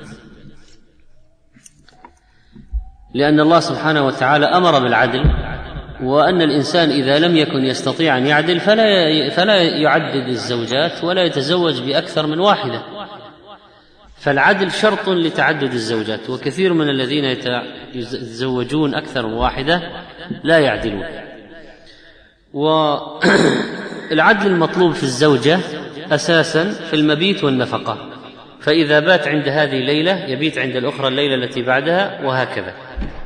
لأن الله سبحانه وتعالى أمر بالعدل، وأن الإنسان إذا لم يكن يستطيع أن يعدل فلا يعدد الزوجات ولا يتزوج بأكثر من واحدة. فالعدل شرط لتعدد الزوجات، وكثير من الذين يتزوجون أكثر من واحدة لا يعدلون. والعدل المطلوب في الزوجة أساسا في المبيت والنفقة، فإذا بات عند هذه الليلة يبيت عند الأخرى الليلة التي بعدها، وهكذا.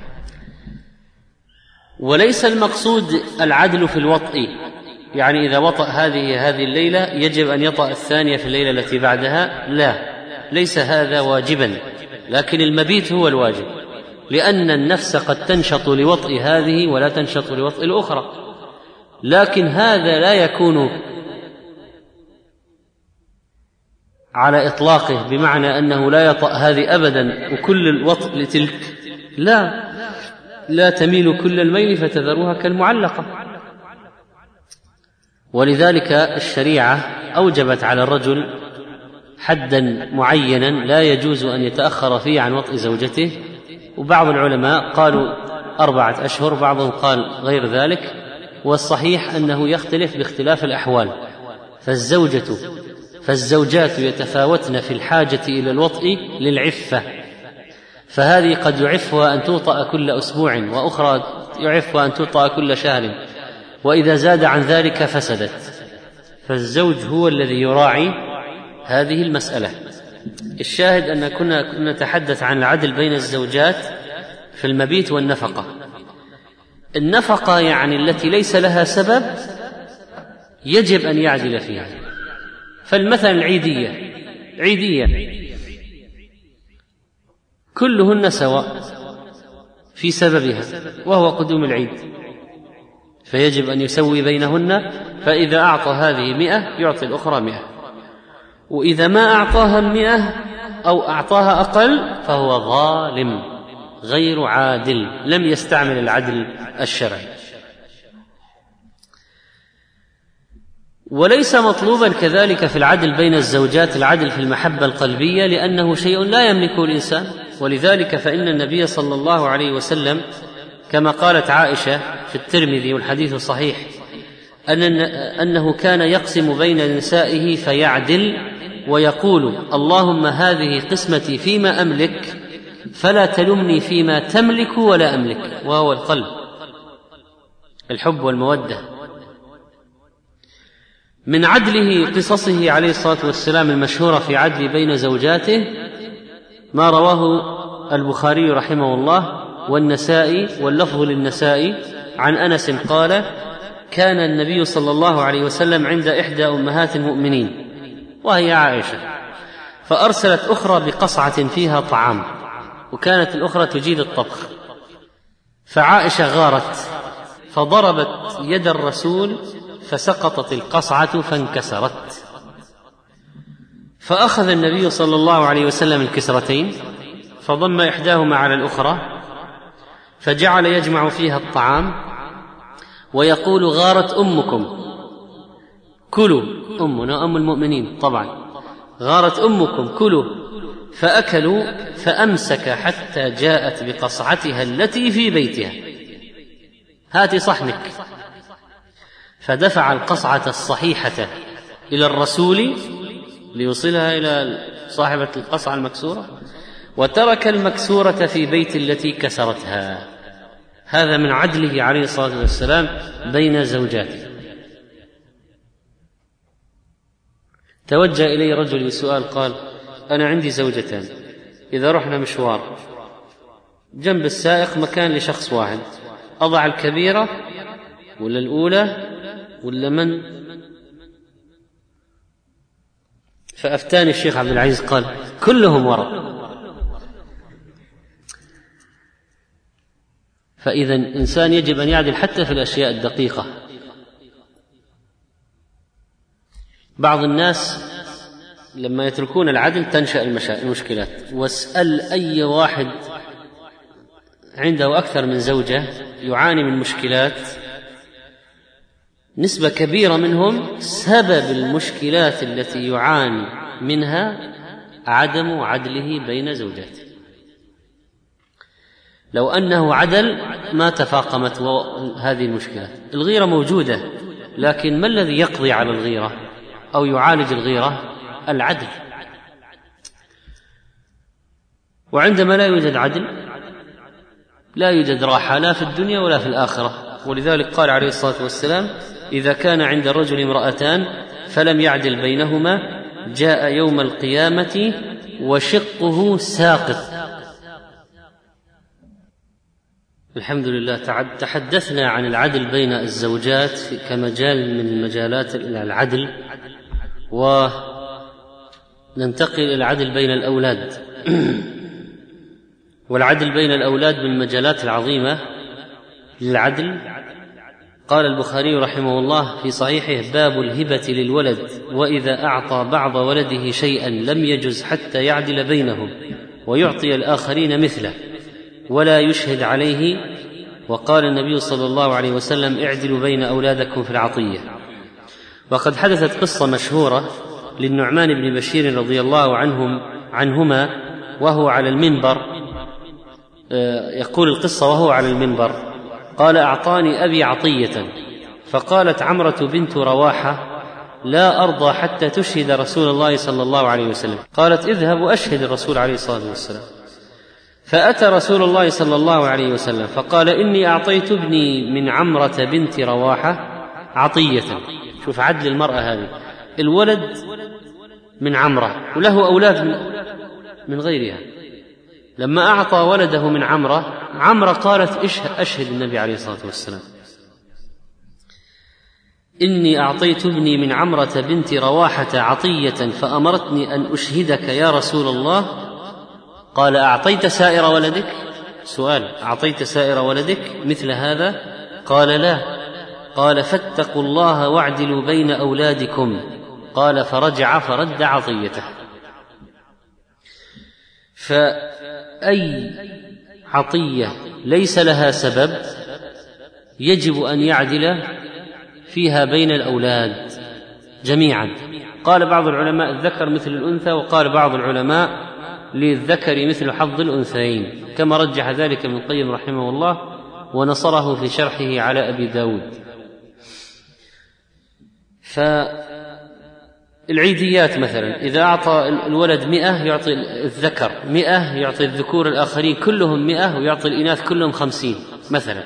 وليس المقصود العدل في الوطء، يعني إذا وطأ هذه الليلة يجب أن يطأ الثانية في الليلة التي بعدها، لا، ليس هذا واجبا، لكن المبيت هو الواجب، لأن النفس قد تنشط لوطء هذه ولا تنشط لوطء الأخرى. لكن هذا لا يكون على إطلاقه، بمعنى أنه لا يطأ هذه أبدا وكل الوطء لتلك، لا تميل كل الميل فتذروها كالمعلقة. ولذلك الشريعة أوجبت على الرجل حدا معينا لا يجوز أن يتأخر فيه عن وطء زوجته، وبعض العلماء قالوا 4 أشهر، بعضهم قال غير ذلك، والصحيح أنه يختلف باختلاف الأحوال. فالزوجات يتفاوتن في الحاجة إلى الوطء للعفة، فهذه قد يعفها أن توطأ كل أسبوع، وأخرى يعفها أن توطأ كل شهر، وإذا زاد عن ذلك فسدت. فالزوج هو الذي يراعي هذه المسألة. الشاهد أن كنا نتحدث عن العدل بين الزوجات في المبيت والنفقة. النفقة يعني التي ليس لها سبب يجب أن يعدل فيها. فالمثل عيدية كلهن سواء في سببها، وهو قدوم العيد، فيجب أن يسوي بينهن. فإذا أعطى هذه 100 يعطي الأخرى 100، وإذا ما أعطاها 100 أو أعطاها أقل فهو ظالم غير عادل، لم يستعمل العدل الشرعي. وليس مطلوبا كذلك في العدل بين الزوجات العدل في المحبة القلبية، لأنه شيء لا يملكه الإنسان. ولذلك فإن النبي صلى الله عليه وسلم كما قالت عائشة في الترمذي والحديث صحيح أنه كان يقسم بين نسائه فيعدل ويقول: اللهم هذه قسمتي فيما أملك فلا تلمني فيما تملك ولا أملك، وهو القلب، الحب والمودة. من عدله قصصه عليه الصلاة والسلام المشهورة في عدل بين زوجاته ما رواه البخاري رحمه الله والنسائي، واللفظ للنسائي، عن أنس قال: كان النبي صلى الله عليه وسلم عند إحدى أمهات المؤمنين وهي عائشة، فأرسلت أخرى بقصعة فيها طعام، وكانت الأخرى تجيد الطبخ، فعائشة غارت فضربت يد الرسول فسقطت القصعة فانكسرت، فأخذ النبي صلى الله عليه وسلم الكسرتين فضم إحداهما على الأخرى فجعل يجمع فيها الطعام ويقول: غارت أمكم كلوا، أمنا أم المؤمنين طبعا، غارت أمكم كلوا، فأكلوا، فأمسك حتى جاءت بقصعتها التي في بيتها: هات صحنك، فدفع القصعة الصحيحة إلى الرسول ليوصلها إلى صاحبة القصعة المكسورة، وترك المكسورة في بيت التي كسرتها. هذا من عدله عليه الصلاة والسلام بين زوجاته. توجه إلي رجل بسؤال قال: أنا عندي زوجتان، إذا رحنا مشوار جنب السائق مكان لشخص واحد، أضع الكبيرة ولا الأولى ولا من؟ فأفتاني الشيخ عبد العزيز قال كلهم وراء. فإذا إنسان يجب أن يعدل حتى في الأشياء الدقيقة. بعض الناس لما يتركون العدل تنشأ المشكلات. واسأل أي واحد عنده أكثر من زوجة يعاني من مشكلات، نسبة كبيرة منهم سبب المشكلات التي يعاني منها عدم عدله بين زوجاته. لو أنه عدل ما تفاقمت هذه المشكلات. الغيرة موجودة، لكن ما الذي يقضي على الغيرة أو يعالج الغيرة؟ العدل. وعندما لا يوجد عدل لا يوجد راحة لا في الدنيا ولا في الآخرة. ولذلك قال عليه الصلاة والسلام: إذا كان عند الرجل امرأتان فلم يعدل بينهما جاء يوم القيامة وشقه ساقط. الحمد لله تحدثنا عن العدل بين الزوجات كمجال من مجالات العدل، وننتقل إلى العدل بين الأولاد. والعدل بين الأولاد من المجالات العظيمة للعدل. قال البخاري رحمه الله في صحيحه: باب الهبة للولد، وإذا أعطى بعض ولده شيئا لم يجز حتى يعدل بينهم ويعطي الآخرين مثله ولا يشهد عليه. وقال النبي صلى الله عليه وسلم: اعدلوا بين أولادكم في العطية. وقد حدثت قصة مشهورة للنعمان بن بشير رضي الله عنهما وهو على المنبر. يقول القصة وهو على المنبر: قال: أعطاني أبي عطية، فقالت عمرة بنت رواحة: لا أرضى حتى تشهد رسول الله صلى الله عليه وسلم. قالت: اذهب وأشهد الرسول عليه الصلاة والسلام. فأتى رسول الله صلى الله عليه وسلم فقال: إني أعطيت ابني من عمرة بنت رواحة عطية. شوف عدل المرأة هذه، الولد من عمرة وله أولاد من غيرها. لما أعطى ولده من عمرة قالت: أشهد النبي عليه الصلاة والسلام: إني أعطيت ابني من عمرة بنت رواحة عطية فأمرتني أن أشهدك يا رسول الله. قال: أعطيت سائر ولدك؟ سؤال: أعطيت سائر ولدك مثل هذا؟ قال: لا. قال: فاتقوا الله واعدلوا بين أولادكم. قال: فرجع فرد عطيته. فأي عطية ليس لها سبب يجب أن يعدل فيها بين الأولاد جميعا. قال بعض العلماء: الذكر مثل الأنثى، وقال بعض العلماء: للذكر مثل حظ الأنثيين، كما رجح ذلك ابن القيم رحمه الله ونصره في شرحه على أبي داود. فالعيديات مثلا إذا أعطى الولد 100 يعطي الذكر 100، يعطي الذكور الآخرين كلهم 100، ويعطي الإناث كلهم 50 مثلا،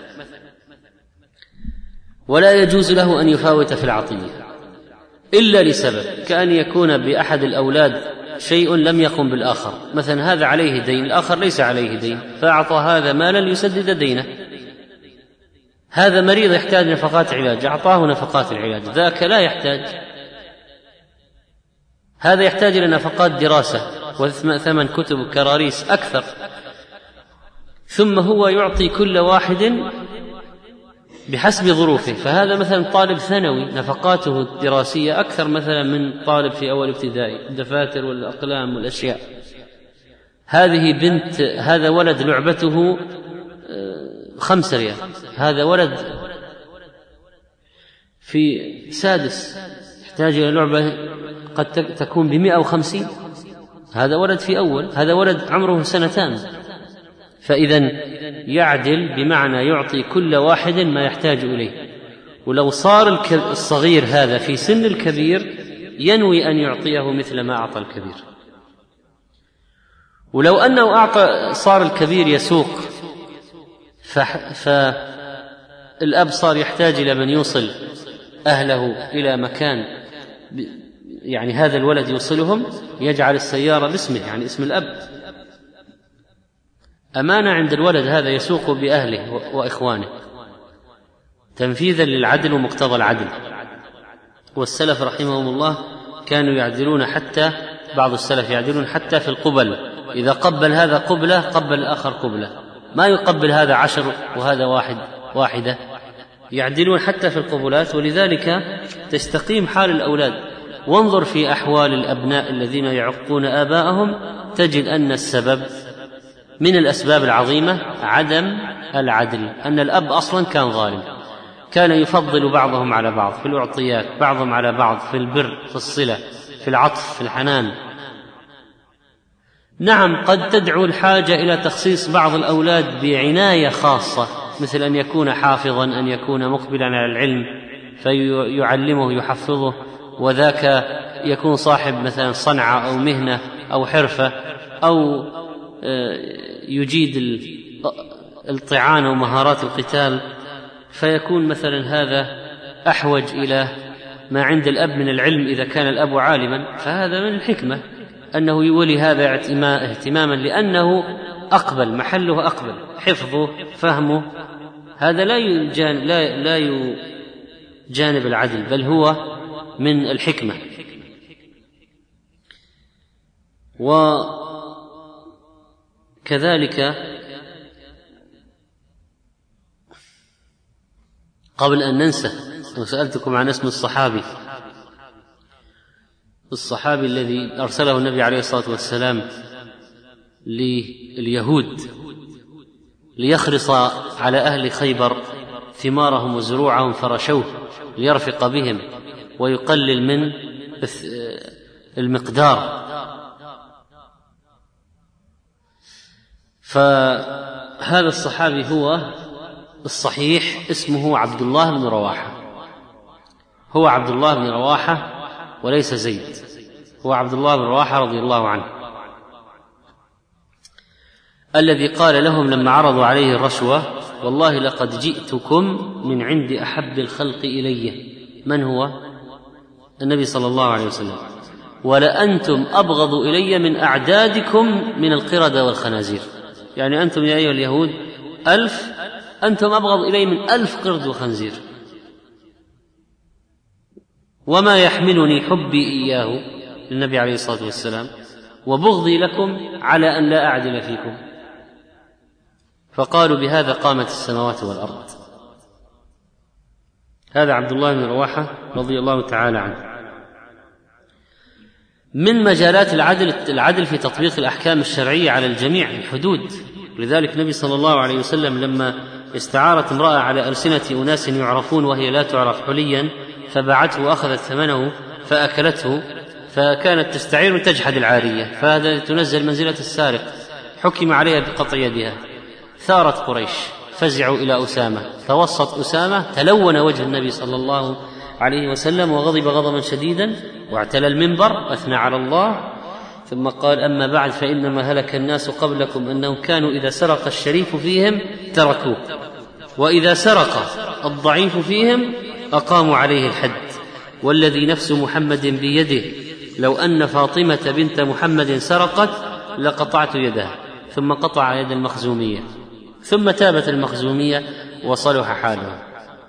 ولا يجوز له أن يفاوت في العطية إلا لسبب، كأن يكون بأحد الأولاد شيء لم يقم بالآخر، مثلا هذا عليه دين الآخر ليس عليه دين، فأعطى هذا مالا ليسدد دينه. هذا مريض يحتاج نفقات علاج، أعطاه نفقات العلاج، ذاك لا يحتاج. هذا يحتاج إلى نفقات دراسة وثمن كتب وكراريس أكثر، ثم هو يعطي كل واحد بحسب ظروفه. فهذا مثلا طالب ثانوي نفقاته الدراسية أكثر مثلا من طالب في أول ابتدائي، الدفاتر والأقلام والأشياء. هذه بنت، هذا ولد لعبته 5 ريال، هذا ولد في سادس يحتاج إلى لعبة قد تكون ب150، هذا ولد في أول، هذا ولد عمره 2 سنين. فإذا يعدل بمعنى يعطي كل واحد ما يحتاج إليه. ولو صار الصغير هذا في سن الكبير ينوي أن يعطيه مثل ما أعطى الكبير. ولو أنه صار الكبير يسوق، فالأب صار يحتاج إلى من يوصل أهله إلى مكان يعني هذا الولد يوصلهم يجعل السيارة باسمه، يعني اسم الأب. أمانة عند الولد هذا يسوق بأهله وإخوانه تنفيذا للعدل ومقتضى العدل. والسلف رحمهم الله كانوا يعدلون، حتى بعض السلف يعدلون حتى في القبل، إذا قبل هذا قبلة قبل الآخر قبلة، ما يقبل هذا 10 وهذا واحدة، يعدلون حتى في القبلات. ولذلك تستقيم حال الأولاد. وانظر في أحوال الأبناء الذين يعقون آباءهم، تجد أن السبب من الأسباب العظيمة عدم العدل، أن الأب أصلا كان ظالم، كان يفضل بعضهم على بعض في الأعطيات، بعضهم على بعض في البر، في الصلة، في العطف، في الحنان. نعم قد تدعو الحاجة إلى تخصيص بعض الأولاد بعناية خاصة، مثل أن يكون حافظا، أن يكون مقبلا على العلم فيعلمه يحفظه، وذاك يكون صاحب مثلا صنعة أو مهنة أو حرفة، أو يجيد الطعان ومهارات القتال، فيكون مثلا هذا أحوج إلى ما عند الأب من العلم إذا كان الأب عالما، فهذا من الحكمة أنه يولي هذا اهتماما، لأنه أقبل، محله أقبل، حفظه فهمه، هذا لا يجانب العدل، بل هو من الحكمة. وكذلك قبل أن ننسى، وسألتكم عن اسم الصحابي الذي أرسله النبي عليه الصلاة والسلام لليهود ليخرص على أهل خيبر ثمارهم وزروعهم، فرشوه ليرفق بهم ويقلل من المقدار. فهذا الصحابي هو الصحيح اسمه عبد الله بن رواحة، هو عبد الله بن رواحة وليس زيد، هو عبد الله بن رواحة رضي الله عنه، الذي قال لهم لما عرضوا عليه الرشوة: والله لقد جئتكم من عند أحب الخلق إلي. من هو؟ النبي صلى الله عليه وسلم. ولأنتم أبغض إلي من أعدادكم من القردة والخنازير، يعني أنتم يا أيها اليهود 1000، أنتم أبغض إلي من 1000 قرد وخنزير. وما يحملني حبي إياه للنبي عليه الصلاة والسلام وبغضي لكم على أن لا أعدل فيكم. فقالوا: بهذا قامت السماوات والأرض. هذا عبد الله بن رواحة رضي الله تعالى عنه. من مجالات العدل في تطبيق الأحكام الشرعية على الجميع، الحدود. لذلك النبي صلى الله عليه وسلم لما استعارت امرأة على ألسنة أناس يعرفون وهي لا تعرف حليا، فباعته وأخذت ثمنه فأكلته، فكانت تستعير وتجحد العارية، فهذا تنزل منزلة السارق، حكم عليها بقطع يدها. ثارت قريش فزعوا إلى أسامة، توسط أسامة، تلون وجه النبي صلى الله عليه وسلم وغضب غضبا شديدا، واعتلى المنبر أثنى على الله، ثم قال: أما بعد فإنما هلك الناس قبلكم أنهم كانوا إذا سرق الشريف فيهم تركوه، وإذا سرق الضعيف فيهم أقاموا عليه الحد، والذي نفس محمد بيده لو أن فاطمة بنت محمد سرقت لقطعت يدها. ثم قطع يد المخزومية، ثم تابت المخزومية وصلح حالها.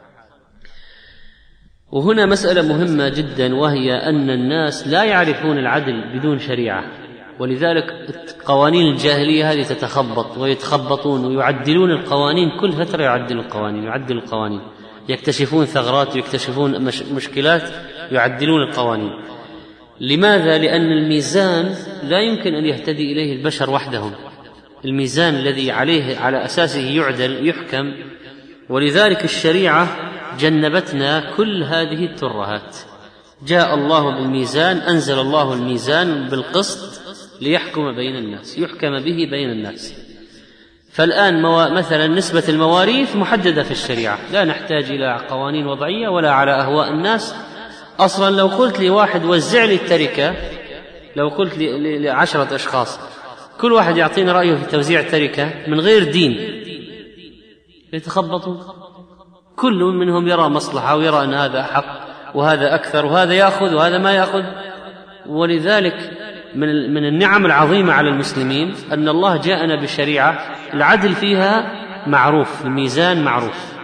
وهنا مسألة مهمة جدا، وهي أن الناس لا يعرفون العدل بدون شريعة، ولذلك قوانين الجاهلية هذه تتخبط ويتخبطون ويعدلون القوانين، كل فترة يعدلوا القوانين، يكتشفون ثغرات ويكتشفون مشكلات، يعدلون القوانين. لماذا؟ لأن الميزان لا يمكن أن يهتدي إليه البشر وحدهم، الميزان الذي على أساسه يعدل يحكم، ولذلك الشريعة جنبتنا كل هذه الترهات. جاء الله بالميزان، أنزل الله الميزان بالقسط ليحكم بين الناس، يحكم به بين الناس. فالآن مثلا نسبة المواريث محددة في الشريعة، لا نحتاج إلى قوانين وضعية ولا على أهواء الناس. أصلا لو قلت لواحد وزع لي التركة، لو قلت ل10 أشخاص كل واحد يعطينا رأيه في توزيع التركة من غير دين، يتخبطوا، كل منهم يرى مصلحة ويرى أن هذا حق وهذا أكثر وهذا يأخذ وهذا ما يأخذ، ولذلك من النعم العظيمة على المسلمين أن الله جاءنا بشريعة العدل فيها معروف، الميزان معروف.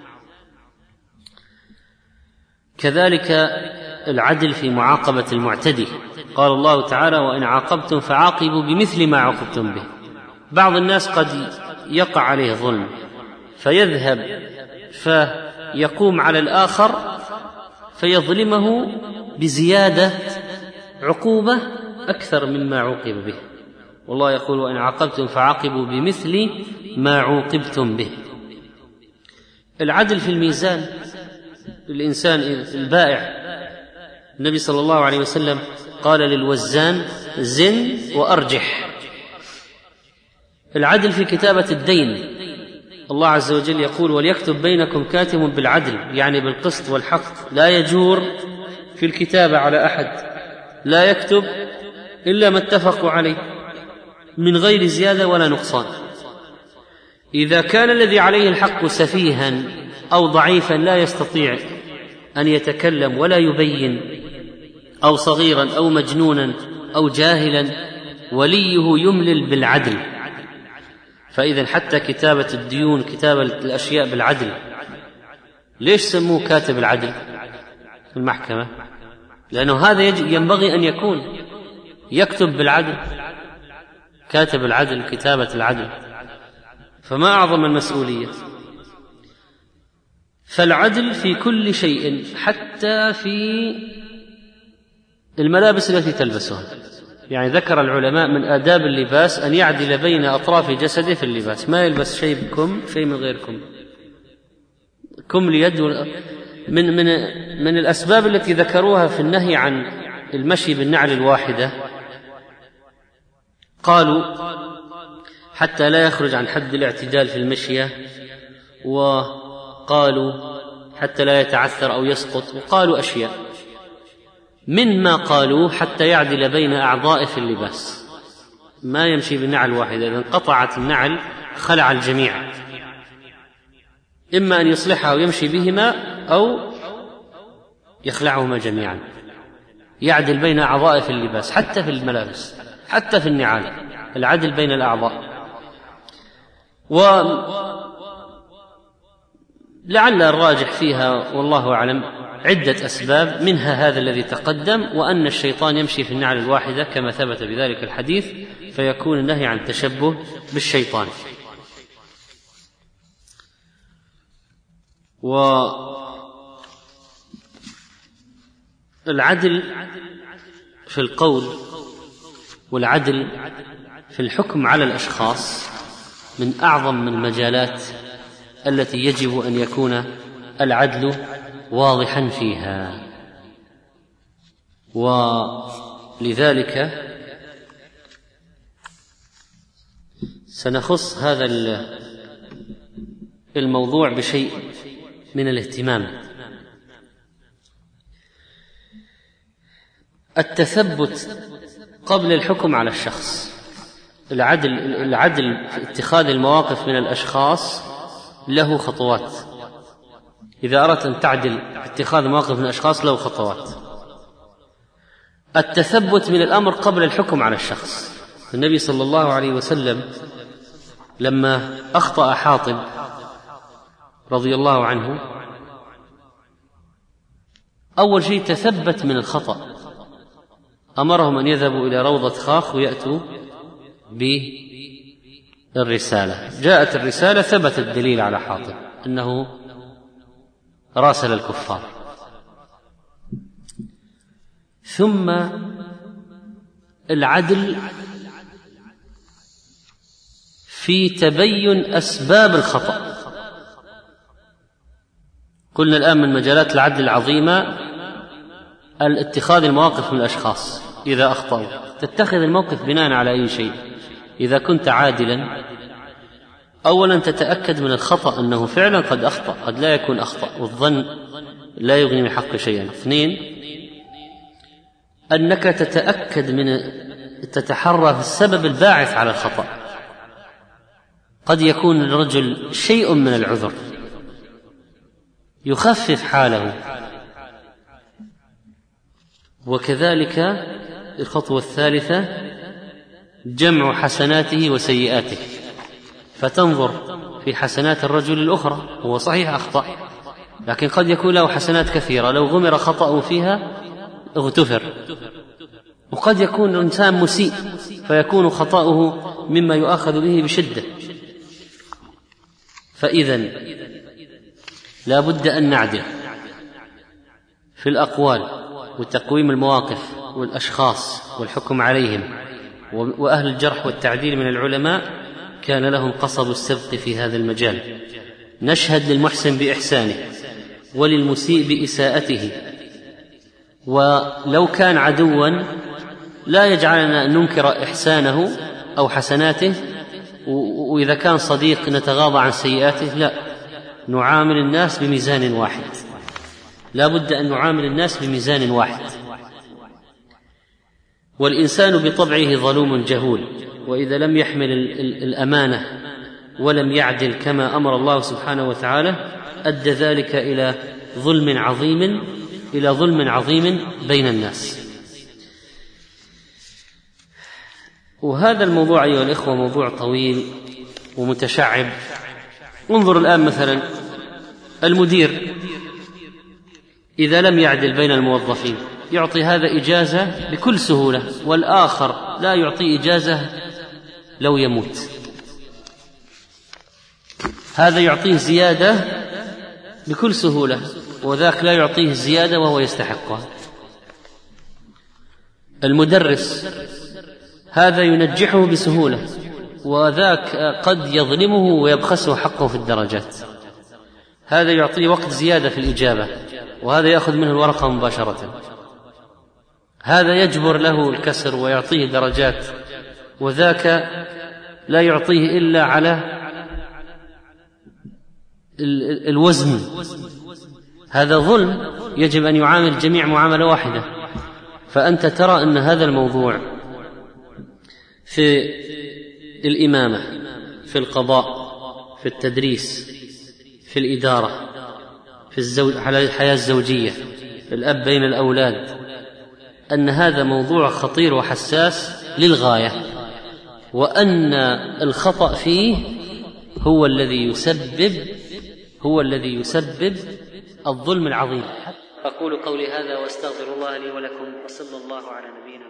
كذلك العدل في معاقبة المعتدي، قال الله تعالى: وإن عاقبتم فعاقبوا بمثل ما عوقبتم به. بعض الناس قد يقع عليه ظلم فيذهب فيقوم على الآخر فيظلمه بزيادة عقوبة أكثر مما عوقب به، والله يقول: وإن عاقبتم فعاقبوا بمثل ما عوقبتم به. العدل في الميزان، الإنسان البائع، النبي صلى الله عليه وسلم قال للوزان: زن وأرجح. العدل في كتابة الدين، الله عز وجل يقول: وليكتب بينكم كاتب بالعدل، يعني بالقسط والحق، لا يجور في الكتابة على أحد، لا يكتب إلا ما اتفقوا عليه من غير زيادة ولا نقصان. إذا كان الذي عليه الحق سفيها أو ضعيفا لا يستطيع أن يتكلم ولا يبين، أو صغيرا أو مجنونا أو جاهلا، وليه يملل بالعدل. فإذا حتى كتابة الديون، كتابة الأشياء بالعدل، ليش سموه كاتب العدل في المحكمة؟ لأنه هذا ينبغي أن يكون يكتب بالعدل، كاتب العدل، كتابة العدل، فما أعظم المسؤولية. فالعدل في كل شيء، حتى في الملابس التي تلبسها. يعني ذكر العلماء من آداب اللباس أن يعدل بين أطراف جسده في اللباس، ما يلبس شيء بكم شيء من غيركم، كم ليد. من الأسباب التي ذكروها في النهي عن المشي بالنعل الواحدة، قالوا حتى لا يخرج عن حد الاعتدال في المشية، وقالوا حتى لا يتعثر أو يسقط، وقالوا أشياء مما قالوا حتى يعدل بين أعضائه في اللباس، ما يمشي بالنعل واحدة، إذا انقطعت النعل خلع الجميع، إما أن يصلحها ويمشي بهما أو يخلعهما جميعا. يعدل بين أعضائه في اللباس، حتى في الملابس، حتى في النعال، العدل بين الأعضاء. ولعل الراجح فيها والله أعلم عدة أسباب، منها هذا الذي تقدم، وأن الشيطان يمشي في النعل الواحدة كما ثبت بذلك الحديث، فيكون النهي عن التشبه بالشيطان. والعدل في القول والعدل في الحكم على الأشخاص من أعظم المجالات التي يجب أن يكون العدل واضحا فيها. ولذلك سنخص هذا الموضوع بشيء من الاهتمام. التثبت قبل الحكم على الشخص. العدل في اتخاذ المواقف من الأشخاص له خطوات. إذا أردت أن تعدل اتخاذ مواقف من الأشخاص له خطوات. التثبت من الأمر قبل الحكم على الشخص. النبي صلى الله عليه وسلم لما أخطأ حاطب رضي الله عنه، أول شيء تثبت من الخطأ، أمرهم أن يذهبوا إلى روضة خاخ ويأتوا بالرسالة. جاءت الرسالة، ثبت الدليل على حاطب أنه راسل الكفار. ثم العدل في تبين أسباب الخطأ. قلنا الآن من مجالات العدل العظيمة اتخاذ المواقف من الأشخاص إذا أخطأوا. تتخذ الموقف بناء على أي شيء؟ إذا كنت عادلا، أولا تتأكد من الخطأ أنه فعلا قد أخطأ، قد لا يكون أخطأ، والظن لا يغني من حق شيئا. اثنين، أنك تتأكد من تتحرى في السبب الباعث على الخطأ. قد يكون الرجل شيء من العذر يخفف حاله، وكذلك الخطوة الثالثة جمع حسناته وسيئاته، فتنظر في حسنات الرجل الأخرى، هو صحيح أخطأ لكن قد يكون له حسنات كثيرة لو غمر خطأه فيها اغتفر، وقد يكون الإنسان مسيء فيكون خطأه مما يؤاخذ به بشدة. فإذن لا بد أن نعدل في الأقوال وتقويم المواقف والأشخاص والحكم عليهم، وأهل الجرح والتعديل من العلماء كان لهم قصب السبق في هذا المجال. نشهد للمحسن بإحسانه وللمسيء بإساءته، ولو كان عدوا لا يجعلنا أن ننكر إحسانه أو حسناته، وإذا كان صديق نتغاضى عن سيئاته، لا، نعامل الناس بميزان واحد، لا بد أن نعامل الناس بميزان واحد. والإنسان بطبعه ظلوم جهول، وإذا لم يحمل الأمانة ولم يعدل كما أمر الله سبحانه وتعالى أدى ذلك إلى ظلم عظيم بين الناس. وهذا الموضوع أيها الإخوة موضوع طويل ومتشعب. انظر الآن مثلا المدير إذا لم يعدل بين الموظفين يعطي هذا إجازة بكل سهولة، والآخر لا يعطي إجازة لو يموت. هذا يعطيه زيادة بكل سهولة وذاك لا يعطيه الزيادة وهو يستحقها. المدرس هذا ينجحه بسهولة وذاك قد يظلمه ويبخسه حقه في الدرجات. هذا يعطيه وقت زيادة في الإجابة وهذا يأخذ منه الورقة مباشرة. هذا يجبر له الكسر ويعطيه درجات وذاك لا يعطيه إلا على الوزن. هذا ظلم، يجب أن يعامل الجميع معاملة واحدة. فأنت ترى أن هذا الموضوع في الإمامة، في القضاء، في التدريس، في الإدارة، على الحياة الزوجية، في الأب بين الأولاد، أن هذا موضوع خطير وحساس للغاية، وأن الخطأ فيه هو الذي يسبب الظلم العظيم. أقول قولي هذا واستغفر الله لي ولكم، وصلى الله على نبينا